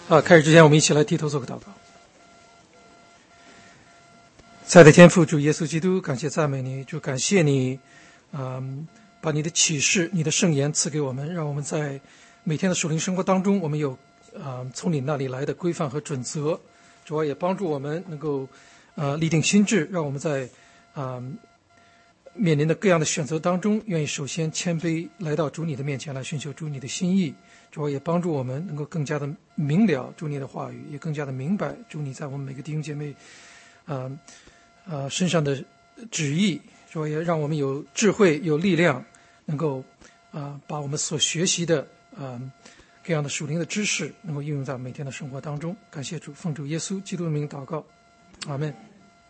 开始之前，我们一起来低头做个祷告。亲爱的天父，主耶稣基督，感谢赞美你，主感谢你，把你的启示、你的圣言赐给我们，让我们在每天的属灵生活当中，我们有从你那里来的规范和准则。主要也帮助我们能够立定心志，让我们在面临的各样的选择当中，愿意首先谦卑来到主你的面前来寻求主你的心意。主要也帮助我们能够更加的明了主你的话语，也更加的明白主你在我们每个弟兄姐妹身上的旨意。主要也让我们有智慧有力量，能够把我们所学习的各样的属灵的知识能够应用在每天的生活当中。感谢主，奉主耶稣基督的名祷告，阿们。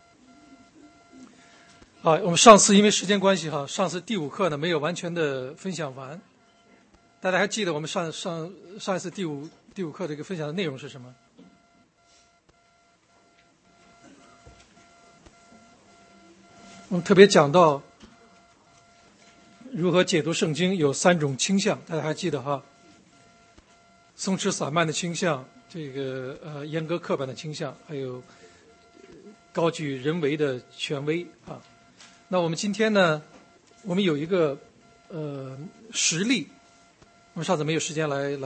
我们上次因为时间关系上次第5课呢没有完全的分享完。大家还记得我们上一次第五课这个分享的内容是什么？我们特别讲到如何解读圣经有3种倾向，大家还记得哈？松弛散漫的倾向，这个严格刻板的倾向，还有高举人为的权威啊。那我们今天呢，我们有一个实例。我们上次没有时间来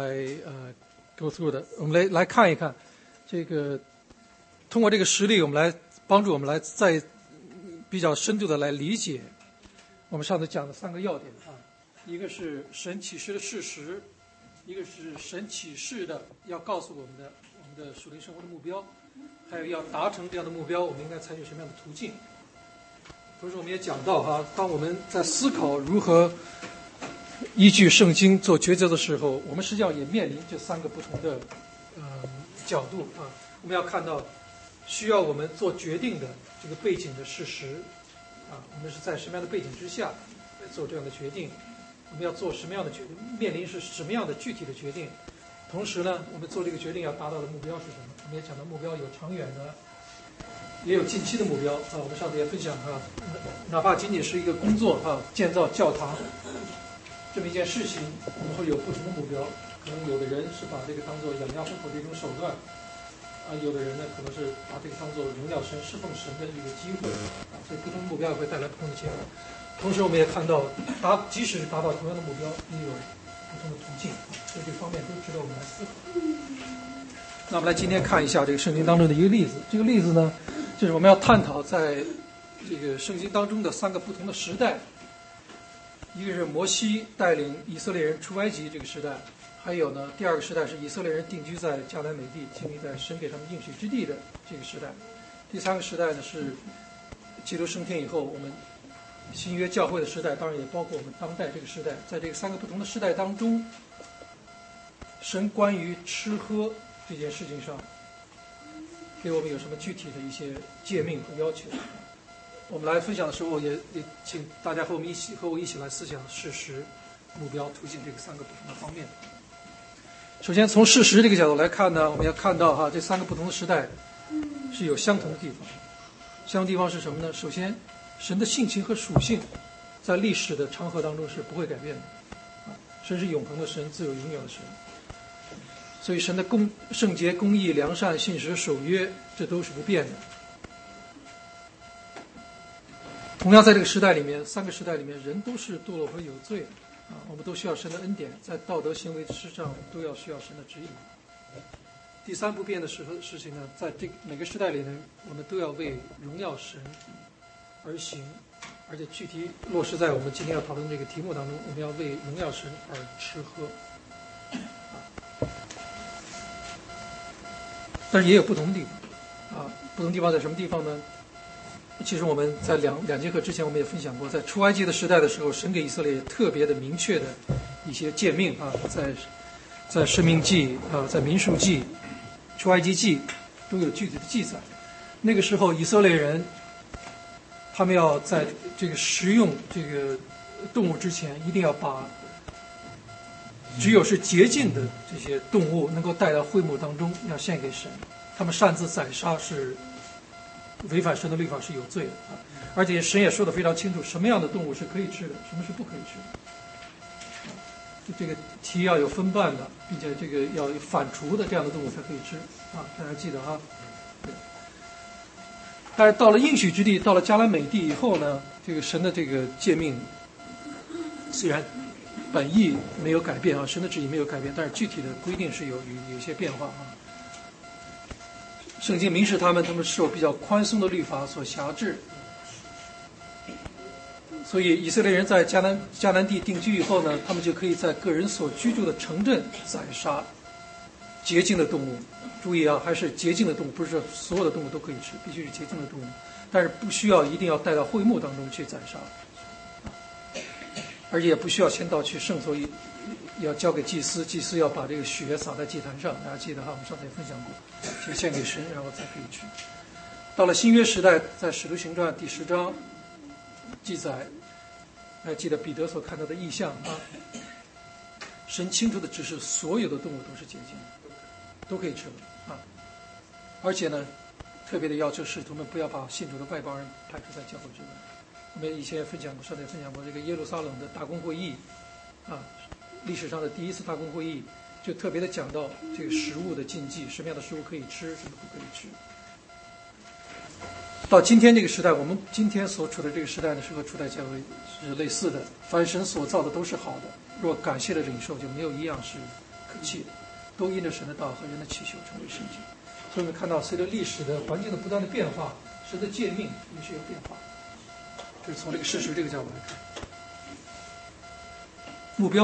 go through 的，我们来看一看这个，通过这个实例，我们来帮助我们来再比较深度的来理解我们上次讲的3个要点啊，一个是神启示的事实，一个是神启示的要告诉我们的属灵生活的目标，还有要达成这样的目标，我们应该采取什么样的途径。同时我们也讲到当我们在思考如何依据圣经做抉择的时候，我们实际上也面临这3个不同的角度啊。我们要看到需要我们做决定的这个背景的事实啊，我们是在什么样的背景之下来做这样的决定，我们要做什么样的决定，面临是什么样的具体的决定。同时呢，我们做这个决定要达到的目标是什么？我们也讲到目标有长远的，也有近期的目标啊。我们上次也分享哪怕仅仅是一个工作建造教堂这么一件事情，我们会有不同的目标。可能有的人是把这个当做养家糊口的一种手段有的人呢可能是把这个当做荣耀神、侍奉神的一个机会所以不同的目标也会带来不同的结果。同时我们也看到即使达到同样的目标，也有不同的途径，所以这方面都值得我们来思考。那我们来今天看一下这个圣经当中的一个例子。这个例子呢，就是我们要探讨在这个圣经当中的3个不同的时代。一个是摩西带领以色列人出埃及这个时代，还有呢第2个时代是以色列人定居在迦南美地，经历在神给他们应许之地的这个时代。第3个时代呢是基督升天以后我们新约教会的时代，当然也包括我们当代这个时代。在这个3个不同的时代当中，神关于吃喝这件事情上给我们有什么具体的一些诫命和要求。我们来分享的时候也请大家和我一起来思想事实、目标、途径这个3个不同的方面。首先从事实这个角度来看呢，我们要看到这3个不同的时代是有相同的地方。相同的地方是什么呢？首先神的性情和属性在历史的长河当中是不会改变的神是永恒的神，自有永远的神。所以神的圣洁、公义、良善、信实、守约，这都是不变的。同样在这个时代里面，3个时代里面，人都是堕落和有罪的我们都需要神的恩典，在道德行为之上都要需要神的指引。第3不变的事情呢，在这每个时代里呢，我们都要为荣耀神而行，而且具体落实在我们今天要讨论这个题目当中，我们要为荣耀神而吃喝但是也有不同的地方不同地方在什么地方呢？其实我们在两节课之前我们也分享过，在出埃及的时代的时候，神给以色列特别的明确的一些诫命在申命记在民数记、出埃及记都有具体的记载。那个时候以色列人他们要在这个食用这个动物之前，一定要把只有是洁净的这些动物能够带到会幕当中，要献给神。他们擅自宰杀是违反神的律法，是有罪的而且神也说得非常清楚，什么样的动物是可以吃的，什么是不可以吃的这个蹄要有分瓣的，并且这个要有反刍的这样的动物才可以吃啊，大家记得啊。但是到了应许之地，到了迦南美地以后呢，这个神的这个诫命虽然本意没有改变啊，神的旨意没有改变，但是具体的规定是有一些变化啊。圣经明示他们受比较宽松的律法所辖制，所以以色列人在迦南地定居以后呢，他们就可以在个人所居住的城镇宰杀洁净的动物。注意啊，还是洁净的动物，不是说所有的动物都可以吃，必须是洁净的动物，但是不需要一定要带到会幕当中去宰杀，而且也不需要先到去圣所，要交给祭司，祭司要把这个血洒在祭坛上，大家记得哈，我们上次也分享过，就献给神，然后才可以吃。到了新约时代，在《使徒行传》第10章记载，还记得彼得所看到的异象啊，神清楚的指示所有的动物都是洁净的，都可以吃的啊，而且呢，特别的要求使徒们不要把信主的外邦人排除在教会之外。我们以前也分享过，上次也分享过这个耶路撒冷的大公会议啊，历史上的第一次大公会议，就特别的讲到这个食物的禁忌，什么样的食物可以吃，什么不可以吃。到今天这个时代，我们今天所处的这个时代呢，是和初代教会是类似的。凡神所造的都是好的，若感谢的领受，就没有一样是可弃的，都因着神的道和人的祈求成为圣洁。所以我们看到，随着历史的环境的不断的变化，神的诫命也是有变化。这是从这个事实这个角度来看。目标，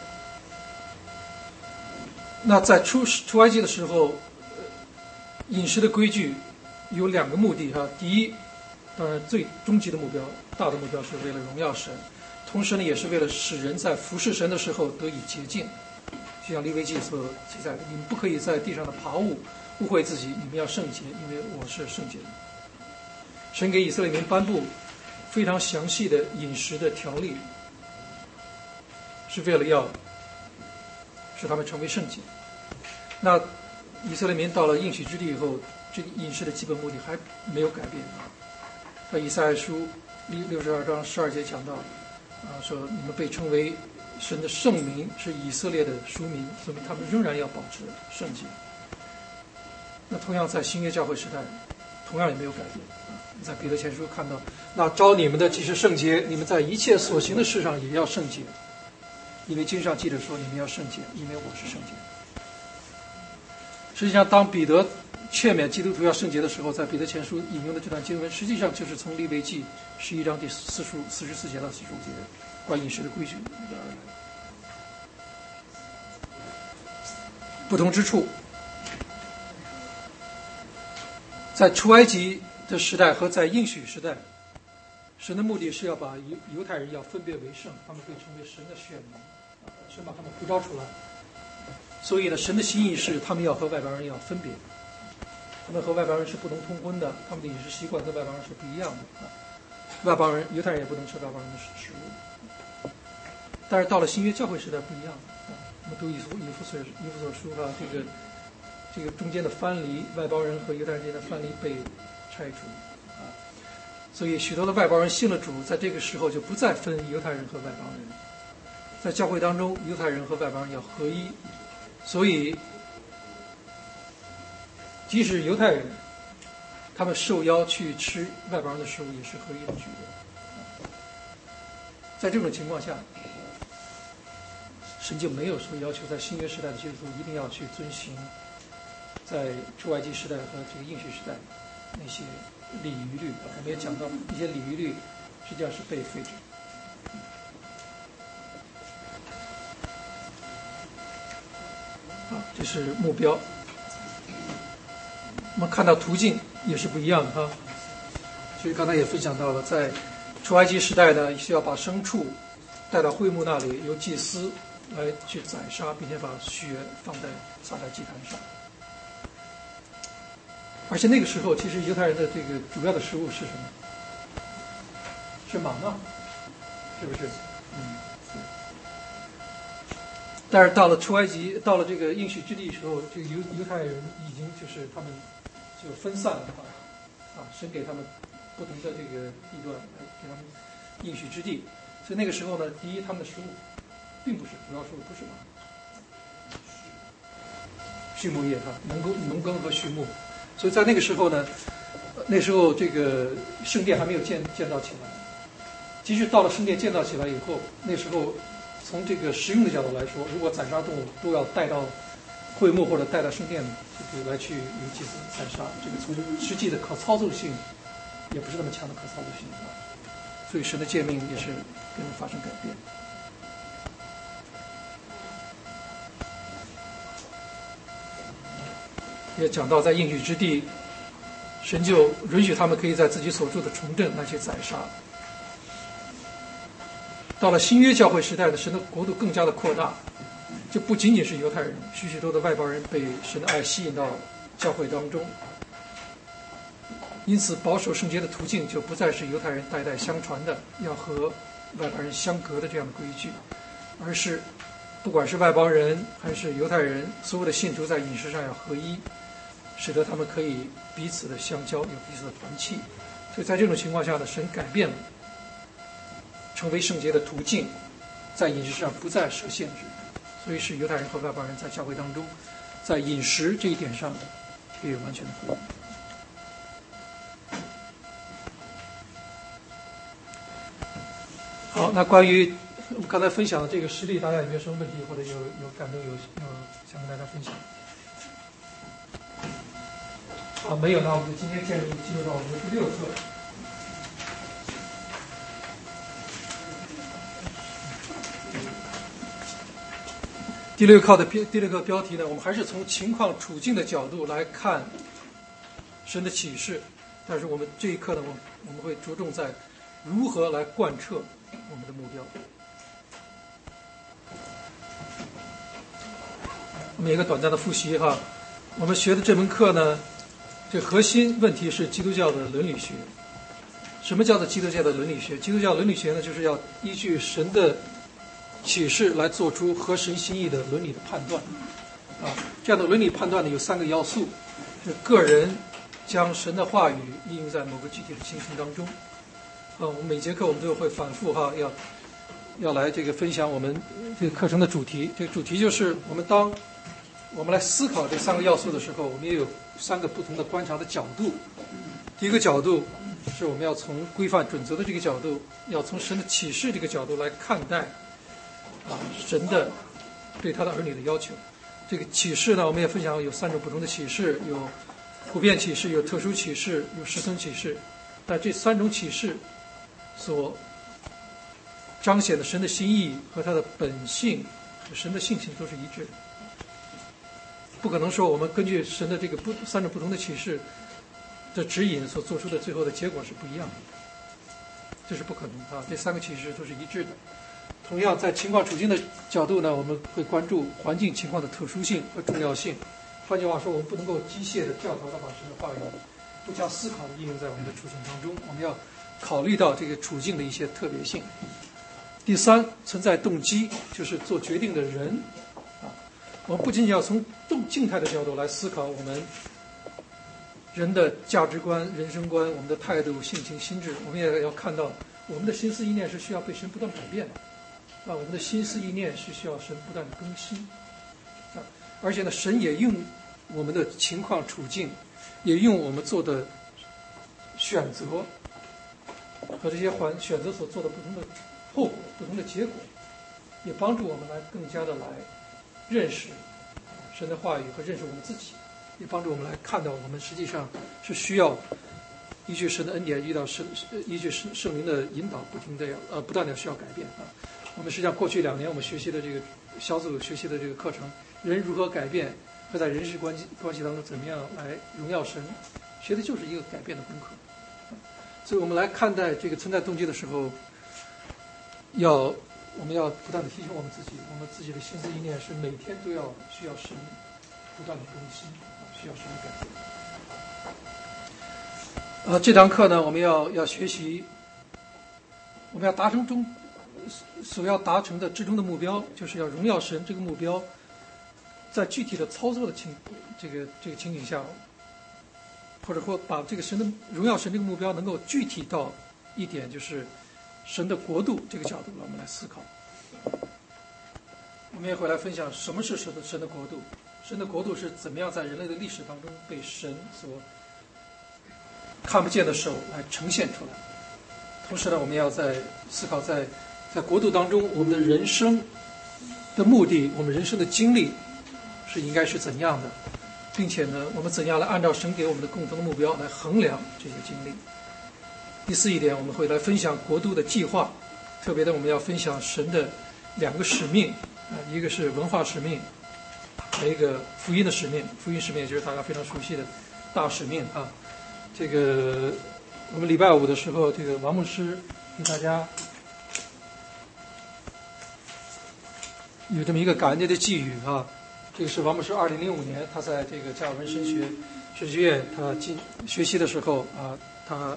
那在出埃及的时候，饮食的规矩有2个目的哈。第一，当然最终极的目标，大的目标是为了荣耀神，同时呢，也是为了使人在服侍神的时候得以洁净。就像利未记所记载的，你们不可以在地上的爬物污秽自己，你们要圣洁，因为我是圣洁的。神给以色列民颁布非常详细的饮食的条例，是为了要使他们成为圣洁。那以色列民到了应许之地以后，这个饮食的基本目的还没有改变啊。在以赛亚书62章12节讲到说你们被称为神的圣民，是以色列的赎民，说明他们仍然要保持圣洁。那同样在新约教会时代，同样也没有改变啊。在彼得前书看到，那召你们的既是圣洁，你们在一切所行的事上也要圣洁，因为经上记着说你们要圣洁，因为我是圣洁。实际上，当彼得劝勉基督徒要圣洁的时候，在彼得前书引用的这段经文，实际上就是从利未记11章第44节到45节关于饮食的规矩而来。不同之处，在出埃及的时代和在应许时代，神的目的是要把犹太人要分别为圣，他们会成为神的选民，神把他们呼召出来。所以呢，神的心意是他们要和外邦人要分别，他们和外邦人是不能通婚的，他们的饮食习惯跟外邦人是不一样的外邦人犹太人也不能吃外邦人的食物。但是到了新约教会时代不一样我们读以弗所书这个中间的藩篱，外邦人和犹太人之间的藩篱被拆除所以许多的外邦人信了主，在这个时候就不再分犹太人和外邦人，在教会当中，犹太人和外邦人要合一。所以即使犹太人他们受邀去吃外邦人的食物，也是合一的举动。在这种情况下，神就没有说要求在新约时代的基督徒一定要去遵行在出埃及时代和这个应许时代那些礼仪律。我们也讲到一些礼仪律实际上是被废止。这是目标。我们看到途径也是不一样的所以刚才也分享到了，在出埃及时代呢，需要把牲畜带到会幕那里，由祭司来去宰杀，并且把血洒在祭坛上。而且那个时候，其实犹太人的这个主要的食物是什么？是玛纳，是不是？但是到了出埃及，到了这个应许之地的时候，这个犹太人已经就是他们就分散了神给他们不同的这个地段来给他们应许之地。所以那个时候呢，第一他们的食物并不是，主要说的不是马，畜牧业农耕和畜牧，所以在那个时候呢，那时候这个圣殿还没有建造起来。即使到了圣殿建造起来以后，那时候从这个实用的角度来说，如果宰杀动物都要带到会幕或者带到圣殿来去由祭司宰杀，这个从实际的可操作性也不是那么强的可操作性，所以神的诫命也是跟着发生改变。也讲到在应许之地，神就允许他们可以在自己所住的城镇来去宰杀。到了新约教会时代的神的国度更加的扩大，就不仅仅是犹太人，许许多的外邦人被神的爱吸引到教会当中。因此保守圣洁的途径就不再是犹太人代代相传的要和外邦人相隔的这样的规矩，而是不管是外邦人还是犹太人，所有的信徒在饮食上要合一，使得他们可以彼此的相交，有彼此的团契。所以在这种情况下呢，神改变了成为圣洁的途径，在饮食上不再设限制，所以使犹太人和外邦人在教会当中，在饮食这一点上可以完全的合一。好，那关于我们刚才分享的这个实例，大家有没有什么问题，或者有感动，有想跟大家分享？没有，那我们就今天进入到我们的第6课。第六课标题呢，我们还是从情况处境的角度来看神的启示，但是我们这一课呢，我们会着重在如何来贯彻我们的目标。我们有一个短暂的复习哈，我们学的这门课呢，这核心问题是基督教的伦理学。什么叫做基督教的伦理学？基督教伦理学呢，就是要依据神的启示来做出合神心意的伦理的判断。这样的伦理判断呢，有3个要素：是个人将神的话语应用在某个具体的情形当中。我们每节课我们都会反复要来这个分享我们这个课程的主题。这个主题就是当我们来思考这3个要素的时候，我们也有3个不同的观察的角度。第一个角度是我们要从规范准则的这个角度，要从神的启示这个角度来看待神的对他的儿女的要求。这个启示呢，我们也分享有3种不同的启示，有普遍启示，有特殊启示，有实存启示。但这3种启示所彰显的神的心意和他的本性和神的性情都是一致的。不可能说我们根据神的这个3种不同的启示的指引所做出的最后的结果是不一样的，这是不可能这3个启示都是一致的。同样在情况处境的角度呢，我们会关注环境情况的特殊性和重要性。换句话说，我们不能够机械的教条的把神的话语不加思考的应用在我们的处境当中，我们要考虑到这个处境的一些特别性。第3，存在动机，就是做决定的人我们不仅仅要从静态的角度来思考我们人的价值观、人生观、我们的态度、性情、心智，我们也要看到我们的心思意念是需要被神不断改变的我们的心思意念是需要神不断的更新而且呢，神也用我们的情况处境，也用我们做的选择和这些选择所做的不同的后果、不同的结果，也帮助我们来更加的来认识神的话语和认识我们自己，也帮助我们来看到我们实际上是需要依据神的恩典，依据圣灵的引导，不断的需要改变我们实际上过去2年我们学习的这个小组学习的这个课程，人如何改变和在人事关系当中怎么样来荣耀神，学的就是一个改变的功课。所以我们来看待这个存在动机的时候，我们要不断的提醒我们自己，我们自己的心思意念是每天都需要神不断的更新，需要神的改变。这堂课呢，我们要学习，我们要达成所要达成的至终的目标，就是要荣耀神。这个目标在具体的操作的情景下，或者说把这个神的荣耀神这个目标能够具体到一点，就是神的国度这个角度，我们来思考。 我们也会来分享什么是神的国度，神的国度是怎么样在人类的历史当中被神所看不见的手来呈现出来。同时呢，我们要在思考在国度当中，我们的人生的目的，我们人生的经历是应该是怎样的，并且呢，我们怎样来按照神给我们的共同的目标来衡量这个经历。第四一点，我们会来分享国度的计划，特别的我们要分享神的2个使命一个是文化使命，还有一个福音的使命。福音使命也就是大家非常熟悉的大使命啊。这个我们礼拜5的时候，这个王牧师给大家有这么一个感恩的寄语啊。这个是王牧师2005年他在这个加尔文神学院他学习的时候啊，他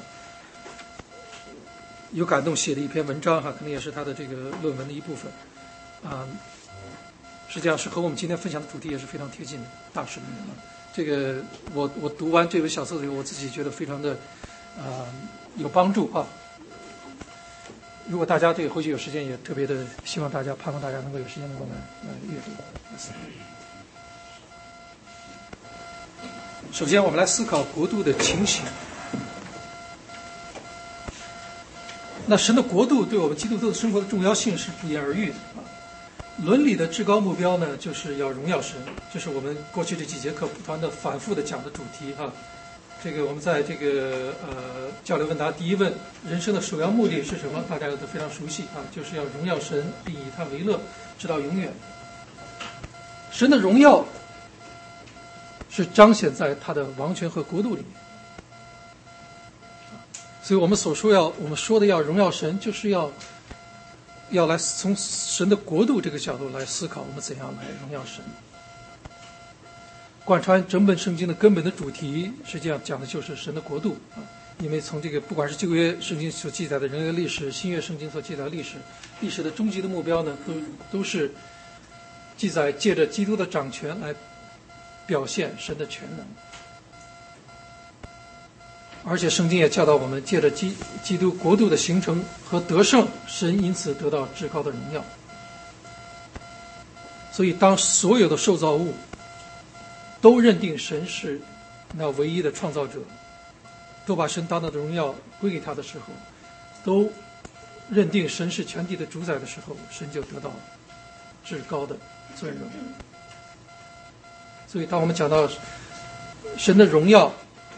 有感动写的一篇文章可能也是他的这个论文的一部分啊。实际上是和我们今天分享的主题也是非常贴近的大使命这个我读完这本小册子以后，我自己觉得非常的有帮助啊。如果大家这个回去有时间，也特别的希望大家盼望大家能够有时间能够来阅读。首先我们来思考国度的情形。那神的国度对我们基督徒的生活的重要性是不言而喻的伦理的至高目标呢，就是要荣耀神，这是我们过去这几节课不断的反复的讲的主题这个我们在这个交流问答第一问，人生的首要目的是什么？大家都非常熟悉就是要荣耀神，并以他为乐，直到永远。神的荣耀是彰显在他的王权和国度里面。所以我们说的要荣耀神，就是要来从神的国度这个角度来思考我们怎样来荣耀神。贯穿整本圣经的根本的主题，实际上讲的就是神的国度因为从这个不管是旧约圣经所记载的人类历史，新约圣经所记载的历史的终极的目标呢，都是记载借着基督的掌权来表现神的全能。而且圣经也教导我们，借着基督国度的形成和得胜，神因此得到至高的荣耀。所以当所有的受造物都认定神是那唯一的创造者，都把神当到的荣耀归给他的时候，都认定神是全地的主宰的时候，神就得到至高的尊荣。所以当我们讲到神的荣耀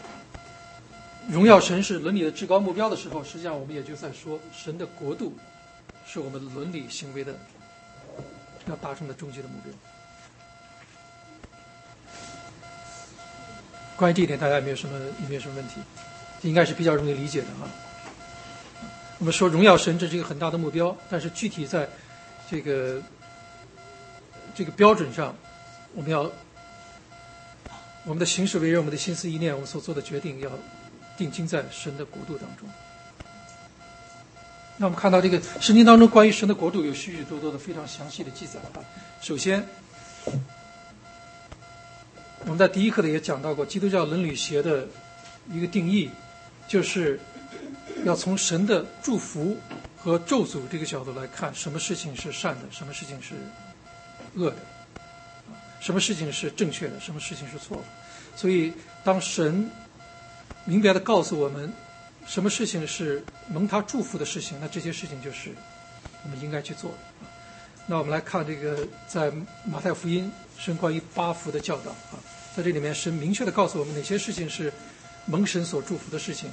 神是伦理的至高目标的时候，实际上我们也就在说神的国度是我们伦理行为的要达成的终极的目标。关于这一点大家有没有什么问题？应该是比较容易理解的我们说荣耀神这是一个很大的目标，但是具体在这个标准上，我们的行事为人，我们的心思意念，我们所做的决定要定睛在神的国度当中。那我们看到这个圣经当中关于神的国度有许许多多的非常详细的记载首先我们在第一课里也讲到过，基督教伦理学的一个定义，就是要从神的祝福和咒诅这个角度来看，什么事情是善的，什么事情是恶的，什么事情是正确的，什么事情是错的。所以当神明白地告诉我们什么事情是蒙他祝福的事情，那这些事情就是我们应该去做的那我们来看这个在马太福音神关于8福的教导在这里面神明确地告诉我们哪些事情是蒙神所祝福的事情。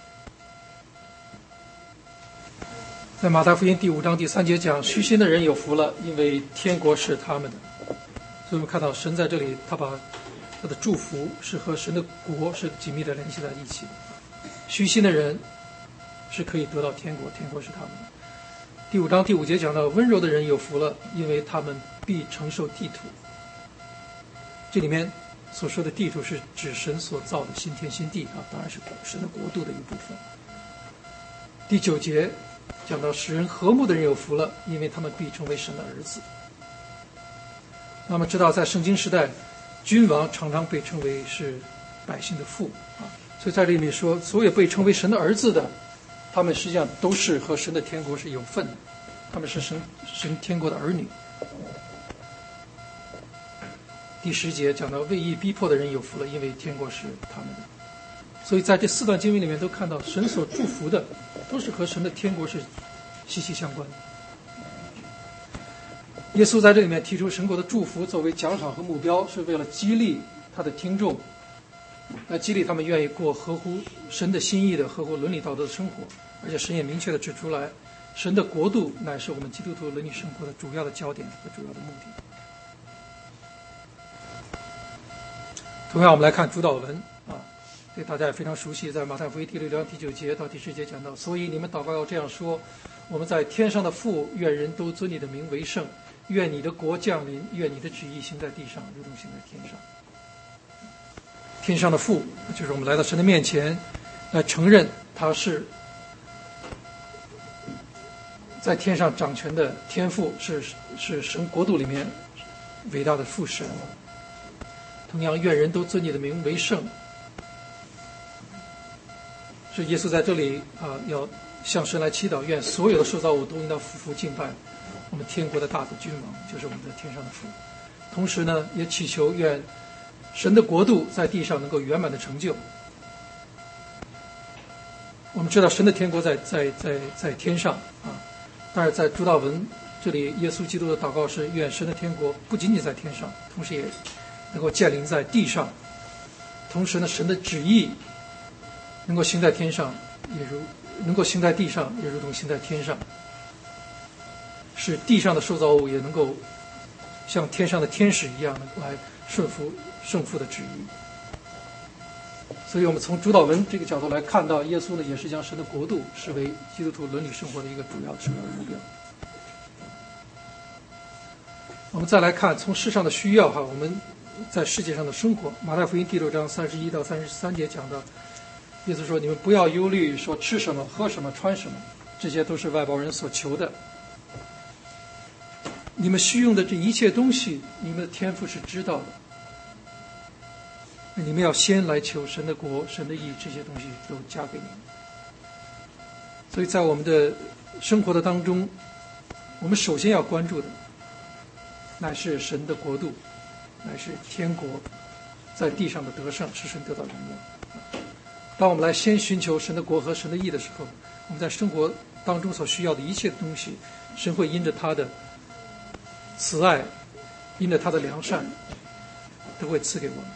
在马太福音第5章第3节讲，虚心的人有福了，因为天国是他们的。所以我们看到神在这里他把他的祝福是和神的国是紧密地联系在一起的。虚心的人是可以得到天国，天国是他们的。第5章第5节讲到，温柔的人有福了，因为他们必承受地土。这里面所说的地土是指神所造的新天新地当然是神的国度的一部分。第9节讲到，使人和睦的人有福了，因为他们必成为神的儿子。那么知道在圣经时代，君王常常被称为是百姓的父所以在这里面说，所有被称为神的儿子的，他们实际上都是和神的天国是有份的，他们是神天国的儿女。 第10节讲到为义逼迫的人有福了，因为天国是他们的。所以在这4段经文里面都看到，神所祝福的都是和神的天国是息息相关的。耶稣在这里面提出神国的祝福作为奖赏和目标，是为了激励他的听众，来激励他们愿意过合乎神的心意的、合乎伦理道德的生活。而且神也明确地指出来，神的国度乃是我们基督徒伦理生活的主要的焦点和主要的目的。同样，我们来看主祷文啊，这大家也非常熟悉，在马太福音第6章第9节到第10节讲到，所以你们祷告要这样说：我们在天上的父，愿人都尊你的名为圣，愿你的国降临，愿你的旨意行在地上，如同行在天上。天上的父，就是我们来到神的面前，来承认他是在天上掌权的天父，是神国度里面伟大的父神。同样，愿人都尊你的名为圣，是耶稣在这里要向神来祈祷，愿所有的受造物都应当匍匐敬拜我们天国的大的君王，就是我们的天上的父。同时呢，也祈求愿神的国度在地上能够圆满的成就。我们知道神的天国在天上啊，但是在主祷文这里，耶稣基督的祷告是愿神的天国不仅仅在天上，同时也能够降临在地上。同时呢，神的旨意能够行在天上，能够行在地上，也如同行在天上，使地上的受造物也能够像天上的天使一样来顺服圣父的旨意。所以我们从主祷文这个角度来看到，耶稣呢也是将神的国度视为基督徒伦理生活的一个主要的目标。我们再来看从世上的需要我们在世界上的生活。马太福音第6章31到33节讲到，耶稣说：你们不要忧虑，说吃什么、喝什么、穿什么，这些都是外邦人所求的。你们需用的这一切东西，你们的天父是知道的。你们要先来求神的国、神的义，这些东西都加给你们。所以在我们的生活的当中，我们首先要关注的乃是神的国度，乃是天国在地上的得胜，使神得到荣耀。当我们来先寻求神的国和神的义的时候，我们在生活当中所需要的一切东西，神会因着他的慈爱，因着他的良善，都会赐给我们。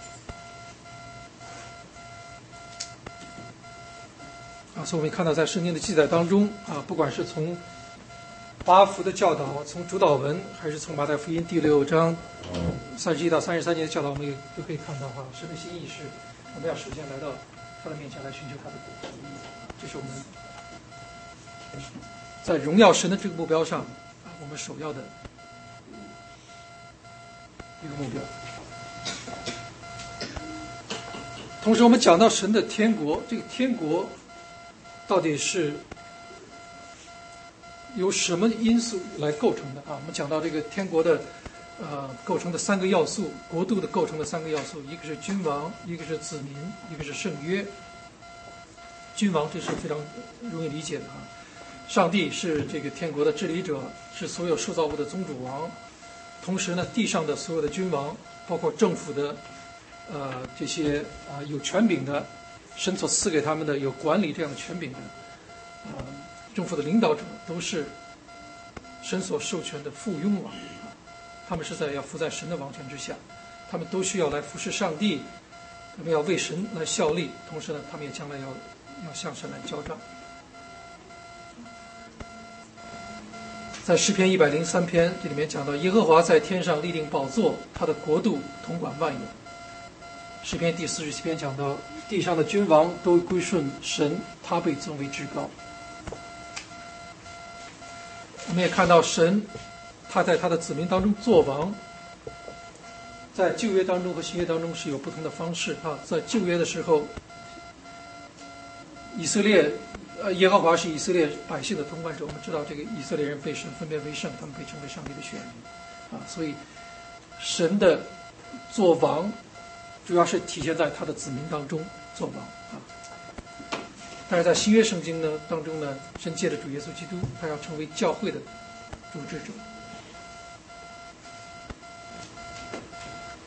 所以我们看到在圣经的记载当中不管是从八福的教导，从主祷文，还是从马太福音第6章31到33节的教导，我们也都可以看到神的心意是我们要首先来到他的面前来寻求他的国。这是我们在荣耀神的这个目标上我们首要的一个目标。同时我们讲到神的天国，这个天国到底是由什么因素来构成的我们讲到这个天国的构成的3个要素，国度的构成的3个要素，一个是君王，一个是子民，一个是圣约。君王这是非常容易理解的上帝是这个天国的治理者，是所有受造物的宗主王。同时呢，地上的所有的君王，包括政府的这些有权柄的，神所赐给他们的有管理这样的权柄的政府的领导者，都是神所授权的附庸王他们是要服在神的王权之下，他们都需要来服侍上帝，他们要为神来效力，同时呢，他们也将来要向神来交账。在诗篇103篇这里面讲到，耶和华在天上立定宝座，他的国度统管万有。诗篇第47篇讲到，地上的君王都归顺神，他被尊为至高。我们也看到神他在他的子民当中做王，在旧约当中和新约当中是有不同的方式在旧约的时候，以色列耶和华是以色列百姓的统管者，我们知道这个以色列人被神分别为圣，他们被称为上帝的选民所以神的做王主要是体现在他的子民当中做王但是在新约圣经呢当中呢，神借着主耶稣基督，他要成为教会的主治者。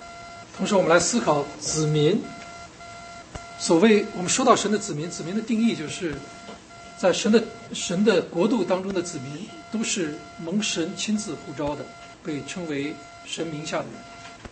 同时我们来思考子民。所谓我们说到神的子民，子民的定义就是在神的国度当中的子民都是蒙神亲自呼召的，被称为神名下的人，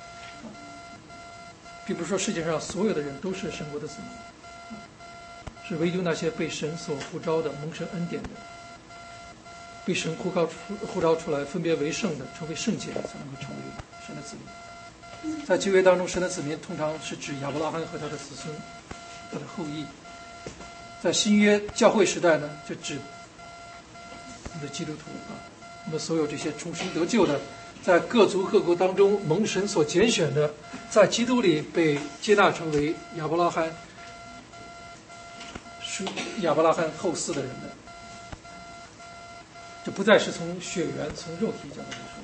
并不是说世界上所有的人都是神国的子民，是唯独那些被神所呼召的、蒙神恩典的、被神呼召出来分别为圣的、成为圣洁的，才能够成为神的子民。在旧约当中，神的子民通常是指亚伯拉罕和他的子孙、他的后裔。在新约教会时代呢，就指我们的基督徒我们所有这些重生得救的，在各族各国当中蒙神所拣选的，在基督里被接纳成为亚伯拉罕后嗣的人的，这不再是从血缘、从肉体角度来说。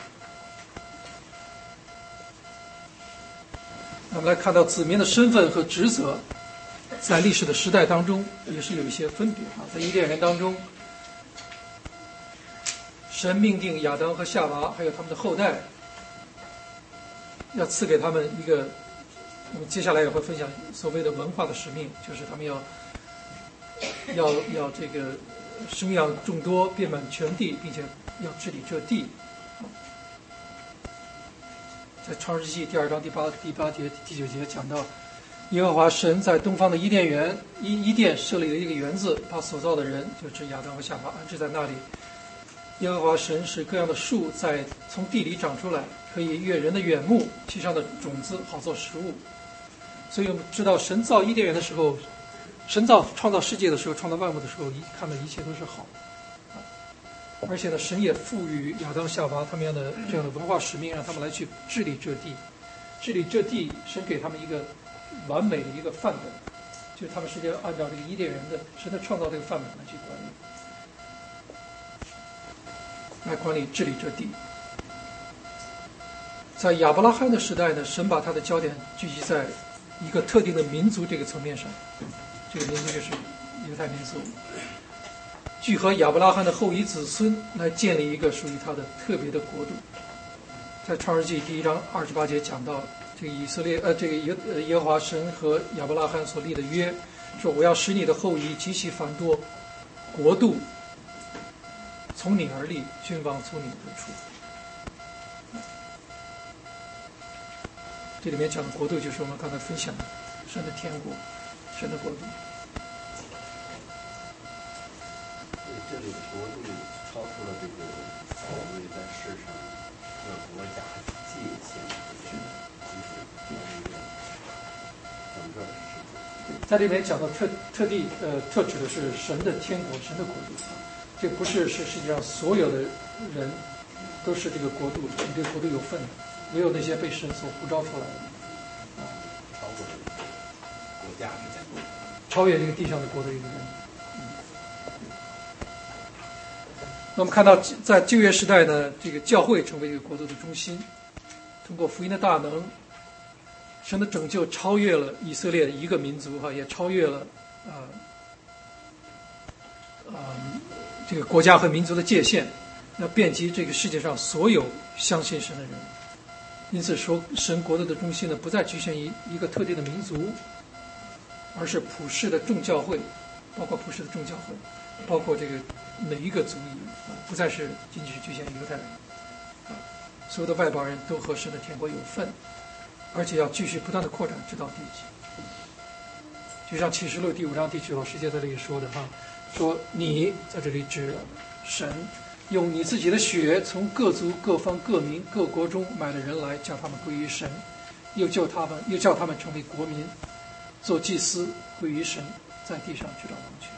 那我们来看到子民的身份和职责，在历史的时代当中也是有一些分别在伊甸园当中，神命定亚当和夏娃还有他们的后代，要赐给他们一个，我们接下来也会分享所谓的文化的使命，就是他们要这个生养众多，遍满全地，并且要治理这地。在创世纪第2章第8节、第9节讲到，耶和华神在东方的伊甸设立了一个园子，把所造的人，就指亚当和夏娃安置在那里。耶和华神使各样的树从地里长出来，可以悦人的眼目，其上的种子好做食物。所以我们知道，神造伊甸园的时候，神创造世界的时候，创造万物的时候，看到一切都是好。而且呢，神也赋予亚当夏娃他们这样的文化使命，让他们来去治理这地。治理这地，神给他们一个完美的一个范本，就是他们是要按照这个伊甸园的神的创造这个范本来去管理治理这地。在亚伯拉罕的时代呢，神把他的焦点聚集在一个特定的民族这个层面上，这个民族就是犹太民族，聚合亚伯拉罕的后裔子孙来建立一个属于他的特别的国度。在创世纪第1章28节讲到，这个耶和华神和亚伯拉罕所立的约，说我要使你的后裔极其繁多，国度从你而立，君王从你而出。这里面讲的国度就是我们刚才分享的神的天国，神的国度。 这里的国度超出了这个所谓在世上各国家界限的这个整个世界。 在这里面讲到特指的是神的天国，神的国度。这不是世界上所有的人都是这个国度，你这个国度有份的，唯有那些被神所呼召出来的超过了国家之间， 超越这个地上的国度一个人。那我们看到在旧约时代呢，这个教会成为这个国度的中心，通过福音的大能，神的拯救超越了以色列一个民族也超越了这个国家和民族的界限，要遍及这个世界上所有相信神的人。因此说，神国度的中心呢，不再局限于一个特定的民族，而是普世的众教会，包括普世的众教会，包括这个每一个族裔不再是仅仅是局限于犹太人所有的外邦人都和神的天国有份，而且要继续不断的扩展，直到地极。就像启示录第5章第9老师节在这里说的说你在这里指神用你自己的血从各族各方各民各国中买了人来，叫他们归于神，又叫他们成为国民，做祭司，归于神，在地上直到永去。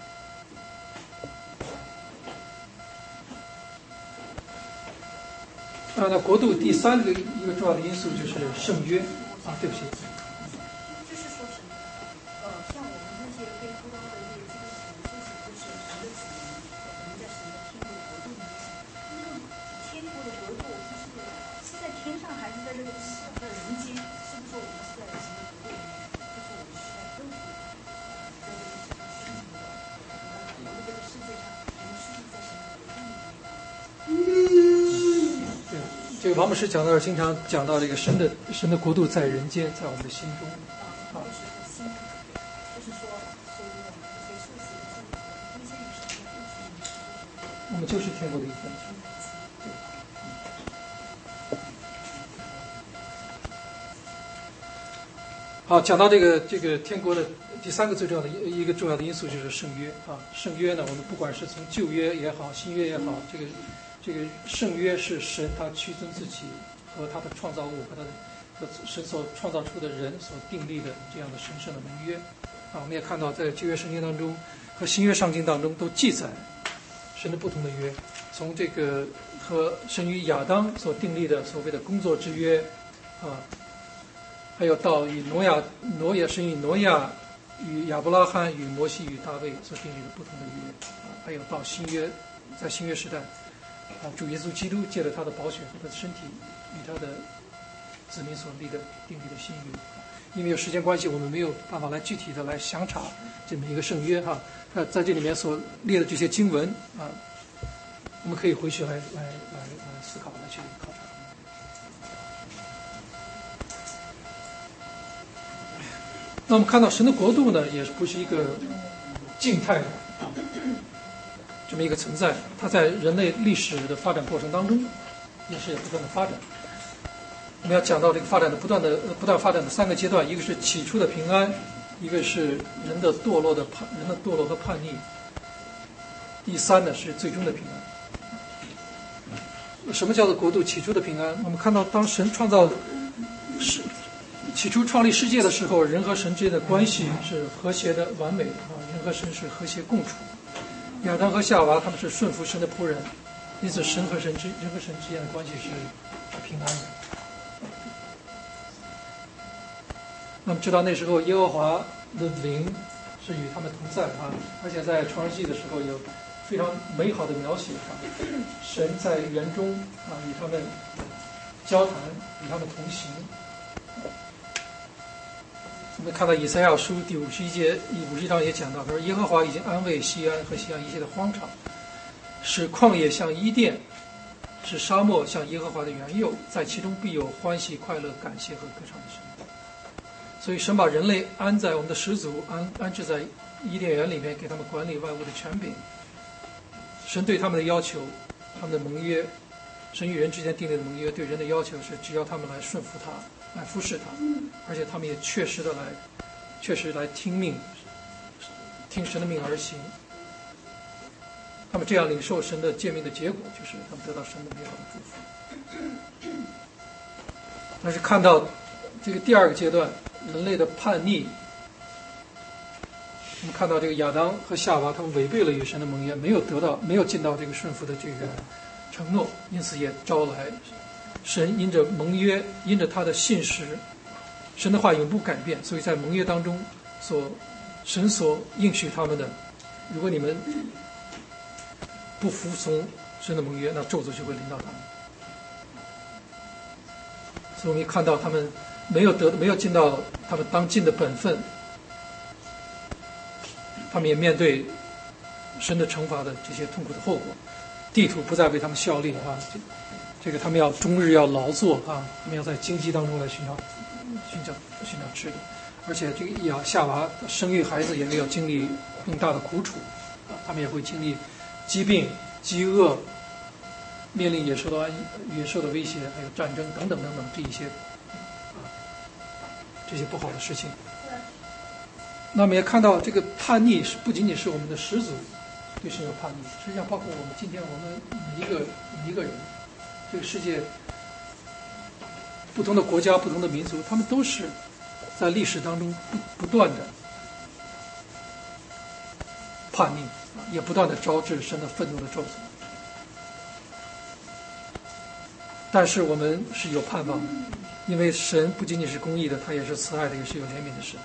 那国度第3个一个重要的因素就是圣约对不起。 就是说什么？像我们那些被呼召的这些基督徒，就是神的子民，我们在神的天国的国度里面。那个天国的国度是在天上，还是在这个人间？是不是我们是在神的国度里面？就是我们是在政府，在这个世上生活的，活在这个世界上，我们是在神的国度里面。 这个王牧师讲到经常讲到这个神的国度在人间，在我们的心中。 就是说心，就是说，所以我们这些受洗的圣徒，归向于神的父亲， 我们就是天国的一份子。好，讲到这个天国的第三个最重要的一个重要的因素就是圣约啊。圣约呢，我们不管是从旧约也好，新约也好，这个圣约是神他屈尊自己和他的创造物和神所创造出的人所订立的这样的神圣的盟约啊。我们也看到在旧约圣经当中和新约圣经当中都记载神的不同的约，从这个和神与亚当所订立的所谓的工作之约啊。还有到与神与挪亚、与亚伯拉罕、与摩西、与大卫所订立的不同的约啊，还有到新约，在新约时代啊，主耶稣基督借着他的宝血和他的身体与他的子民所订立的新约。因为有时间关系，我们没有办法来具体的来详查这么一个圣约哈。在这里面所列的这些经文啊，我们可以回去来思考，来去考察。那我们看到神的国度呢，也不是一个静态的这么一个存在，它在人类历史的发展过程当中也是不断的发展。我们要讲到这个发展的不断发展的三个阶段，一个是起初的平安，一个是人的堕落和叛逆，第三呢是最终的平安。什么叫做国度起初的平安？我们看到当神起初创立世界的时候，人和神之间的关系是和谐的、完美的啊，人和神是和谐共处。亚当和夏娃他们是顺服神的仆人，因此人和神之间的关系是平安的。那么知道那时候耶和华的灵是与他们同在啊，而且在创世纪的时候有非常美好的描写啊，神在园中啊与他们交谈，与他们同行。我们看到以赛亚书第51章也讲到，他说耶和华已经安慰西安和西安一切的荒场，使旷野像伊甸，使沙漠像耶和华的园囿，在其中必有欢喜快乐感谢和歌唱的声音。所以神把人类安在我们的始祖安置在伊甸园里面，给他们管理万物的权柄。神对他们的要求，他们的盟约，神与人之间订立的盟约对人的要求是，只要他们来顺服他，来服侍他，而且他们也确实来听神的命而行。他们这样领受神的诫命的结果，就是他们得到神的美好的祝福。但是看到这个第二个阶段，人类的叛逆，我们看到这个亚当和夏娃他们违背了与神的盟约，没有尽到这个顺服的这个承诺，因此也招来神因着盟约，因着他的信实，神的话永不改变，所以在盟约当中神所应许他们的，如果你们不服从神的盟约，那咒诅就会临到他们。所以我们看到他们没有尽到他们当尽的本分，他们也面对神的惩罚的这些痛苦的后果，地土不再为他们效力啊，这个他们要终日要劳作啊，他们要在荆棘当中来寻找吃的，而且这个夏娃生育孩子也要经历更大的苦楚啊，他们也会经历疾病、饥饿，面临野兽的威胁，还有战争等等这些不好的事情。那么也看到这个叛逆不仅仅是我们的始祖对神有叛逆，实际上包括我们今天我们每一个人，这个世界不同的国家、不同的民族，他们都是在历史当中不断的叛逆，也不断的招致神的愤怒的咒诅。但是我们是有盼望的，因为神不仅仅是公义的，他也是慈爱的，也是有怜悯的神。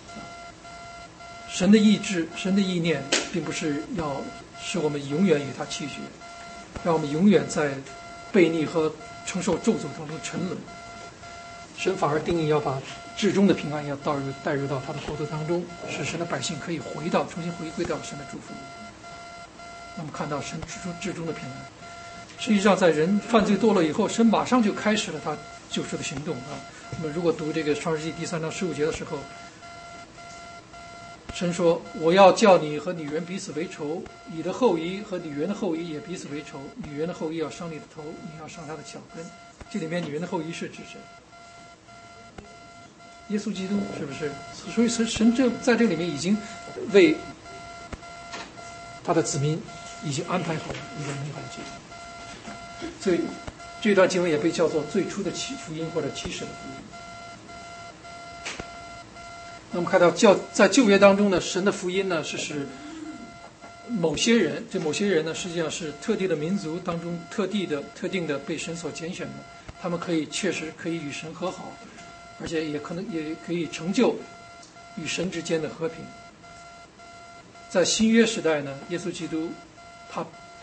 神的意志、神的意念，并不是要使我们永远与他弃绝，让我们永远在悖逆和承受咒诅当中沉沦。神反而定义要把至终的平安要带入到他的国度当中，使神的百姓可以重新回归到神的祝福里。那么看到神至终的平安。 实际上在人犯罪堕落以后，神马上就开始了他救赎的行动啊。我们如果读这个创世纪第3章15节的时候，神说：“我要叫你和女人彼此为仇，你的后裔和女人的后裔也彼此为仇。女人的后裔要伤你的头，你要伤她的脚跟。”这里面女人的后裔是指谁？耶稣基督，是不是？所以神在这里面已经为他的子民已经安排好了一个美好的结局。所以这段经文也被叫做最初的福音或者起始的福音。那我们看到在旧约当中呢，神的福音呢是使某些人，这某些人呢实际上是特定的民族当中特定的被神所拣选的，他们确实可以与神和好，而且也可以成就与神之间的和平。在新约时代呢，耶稣基督他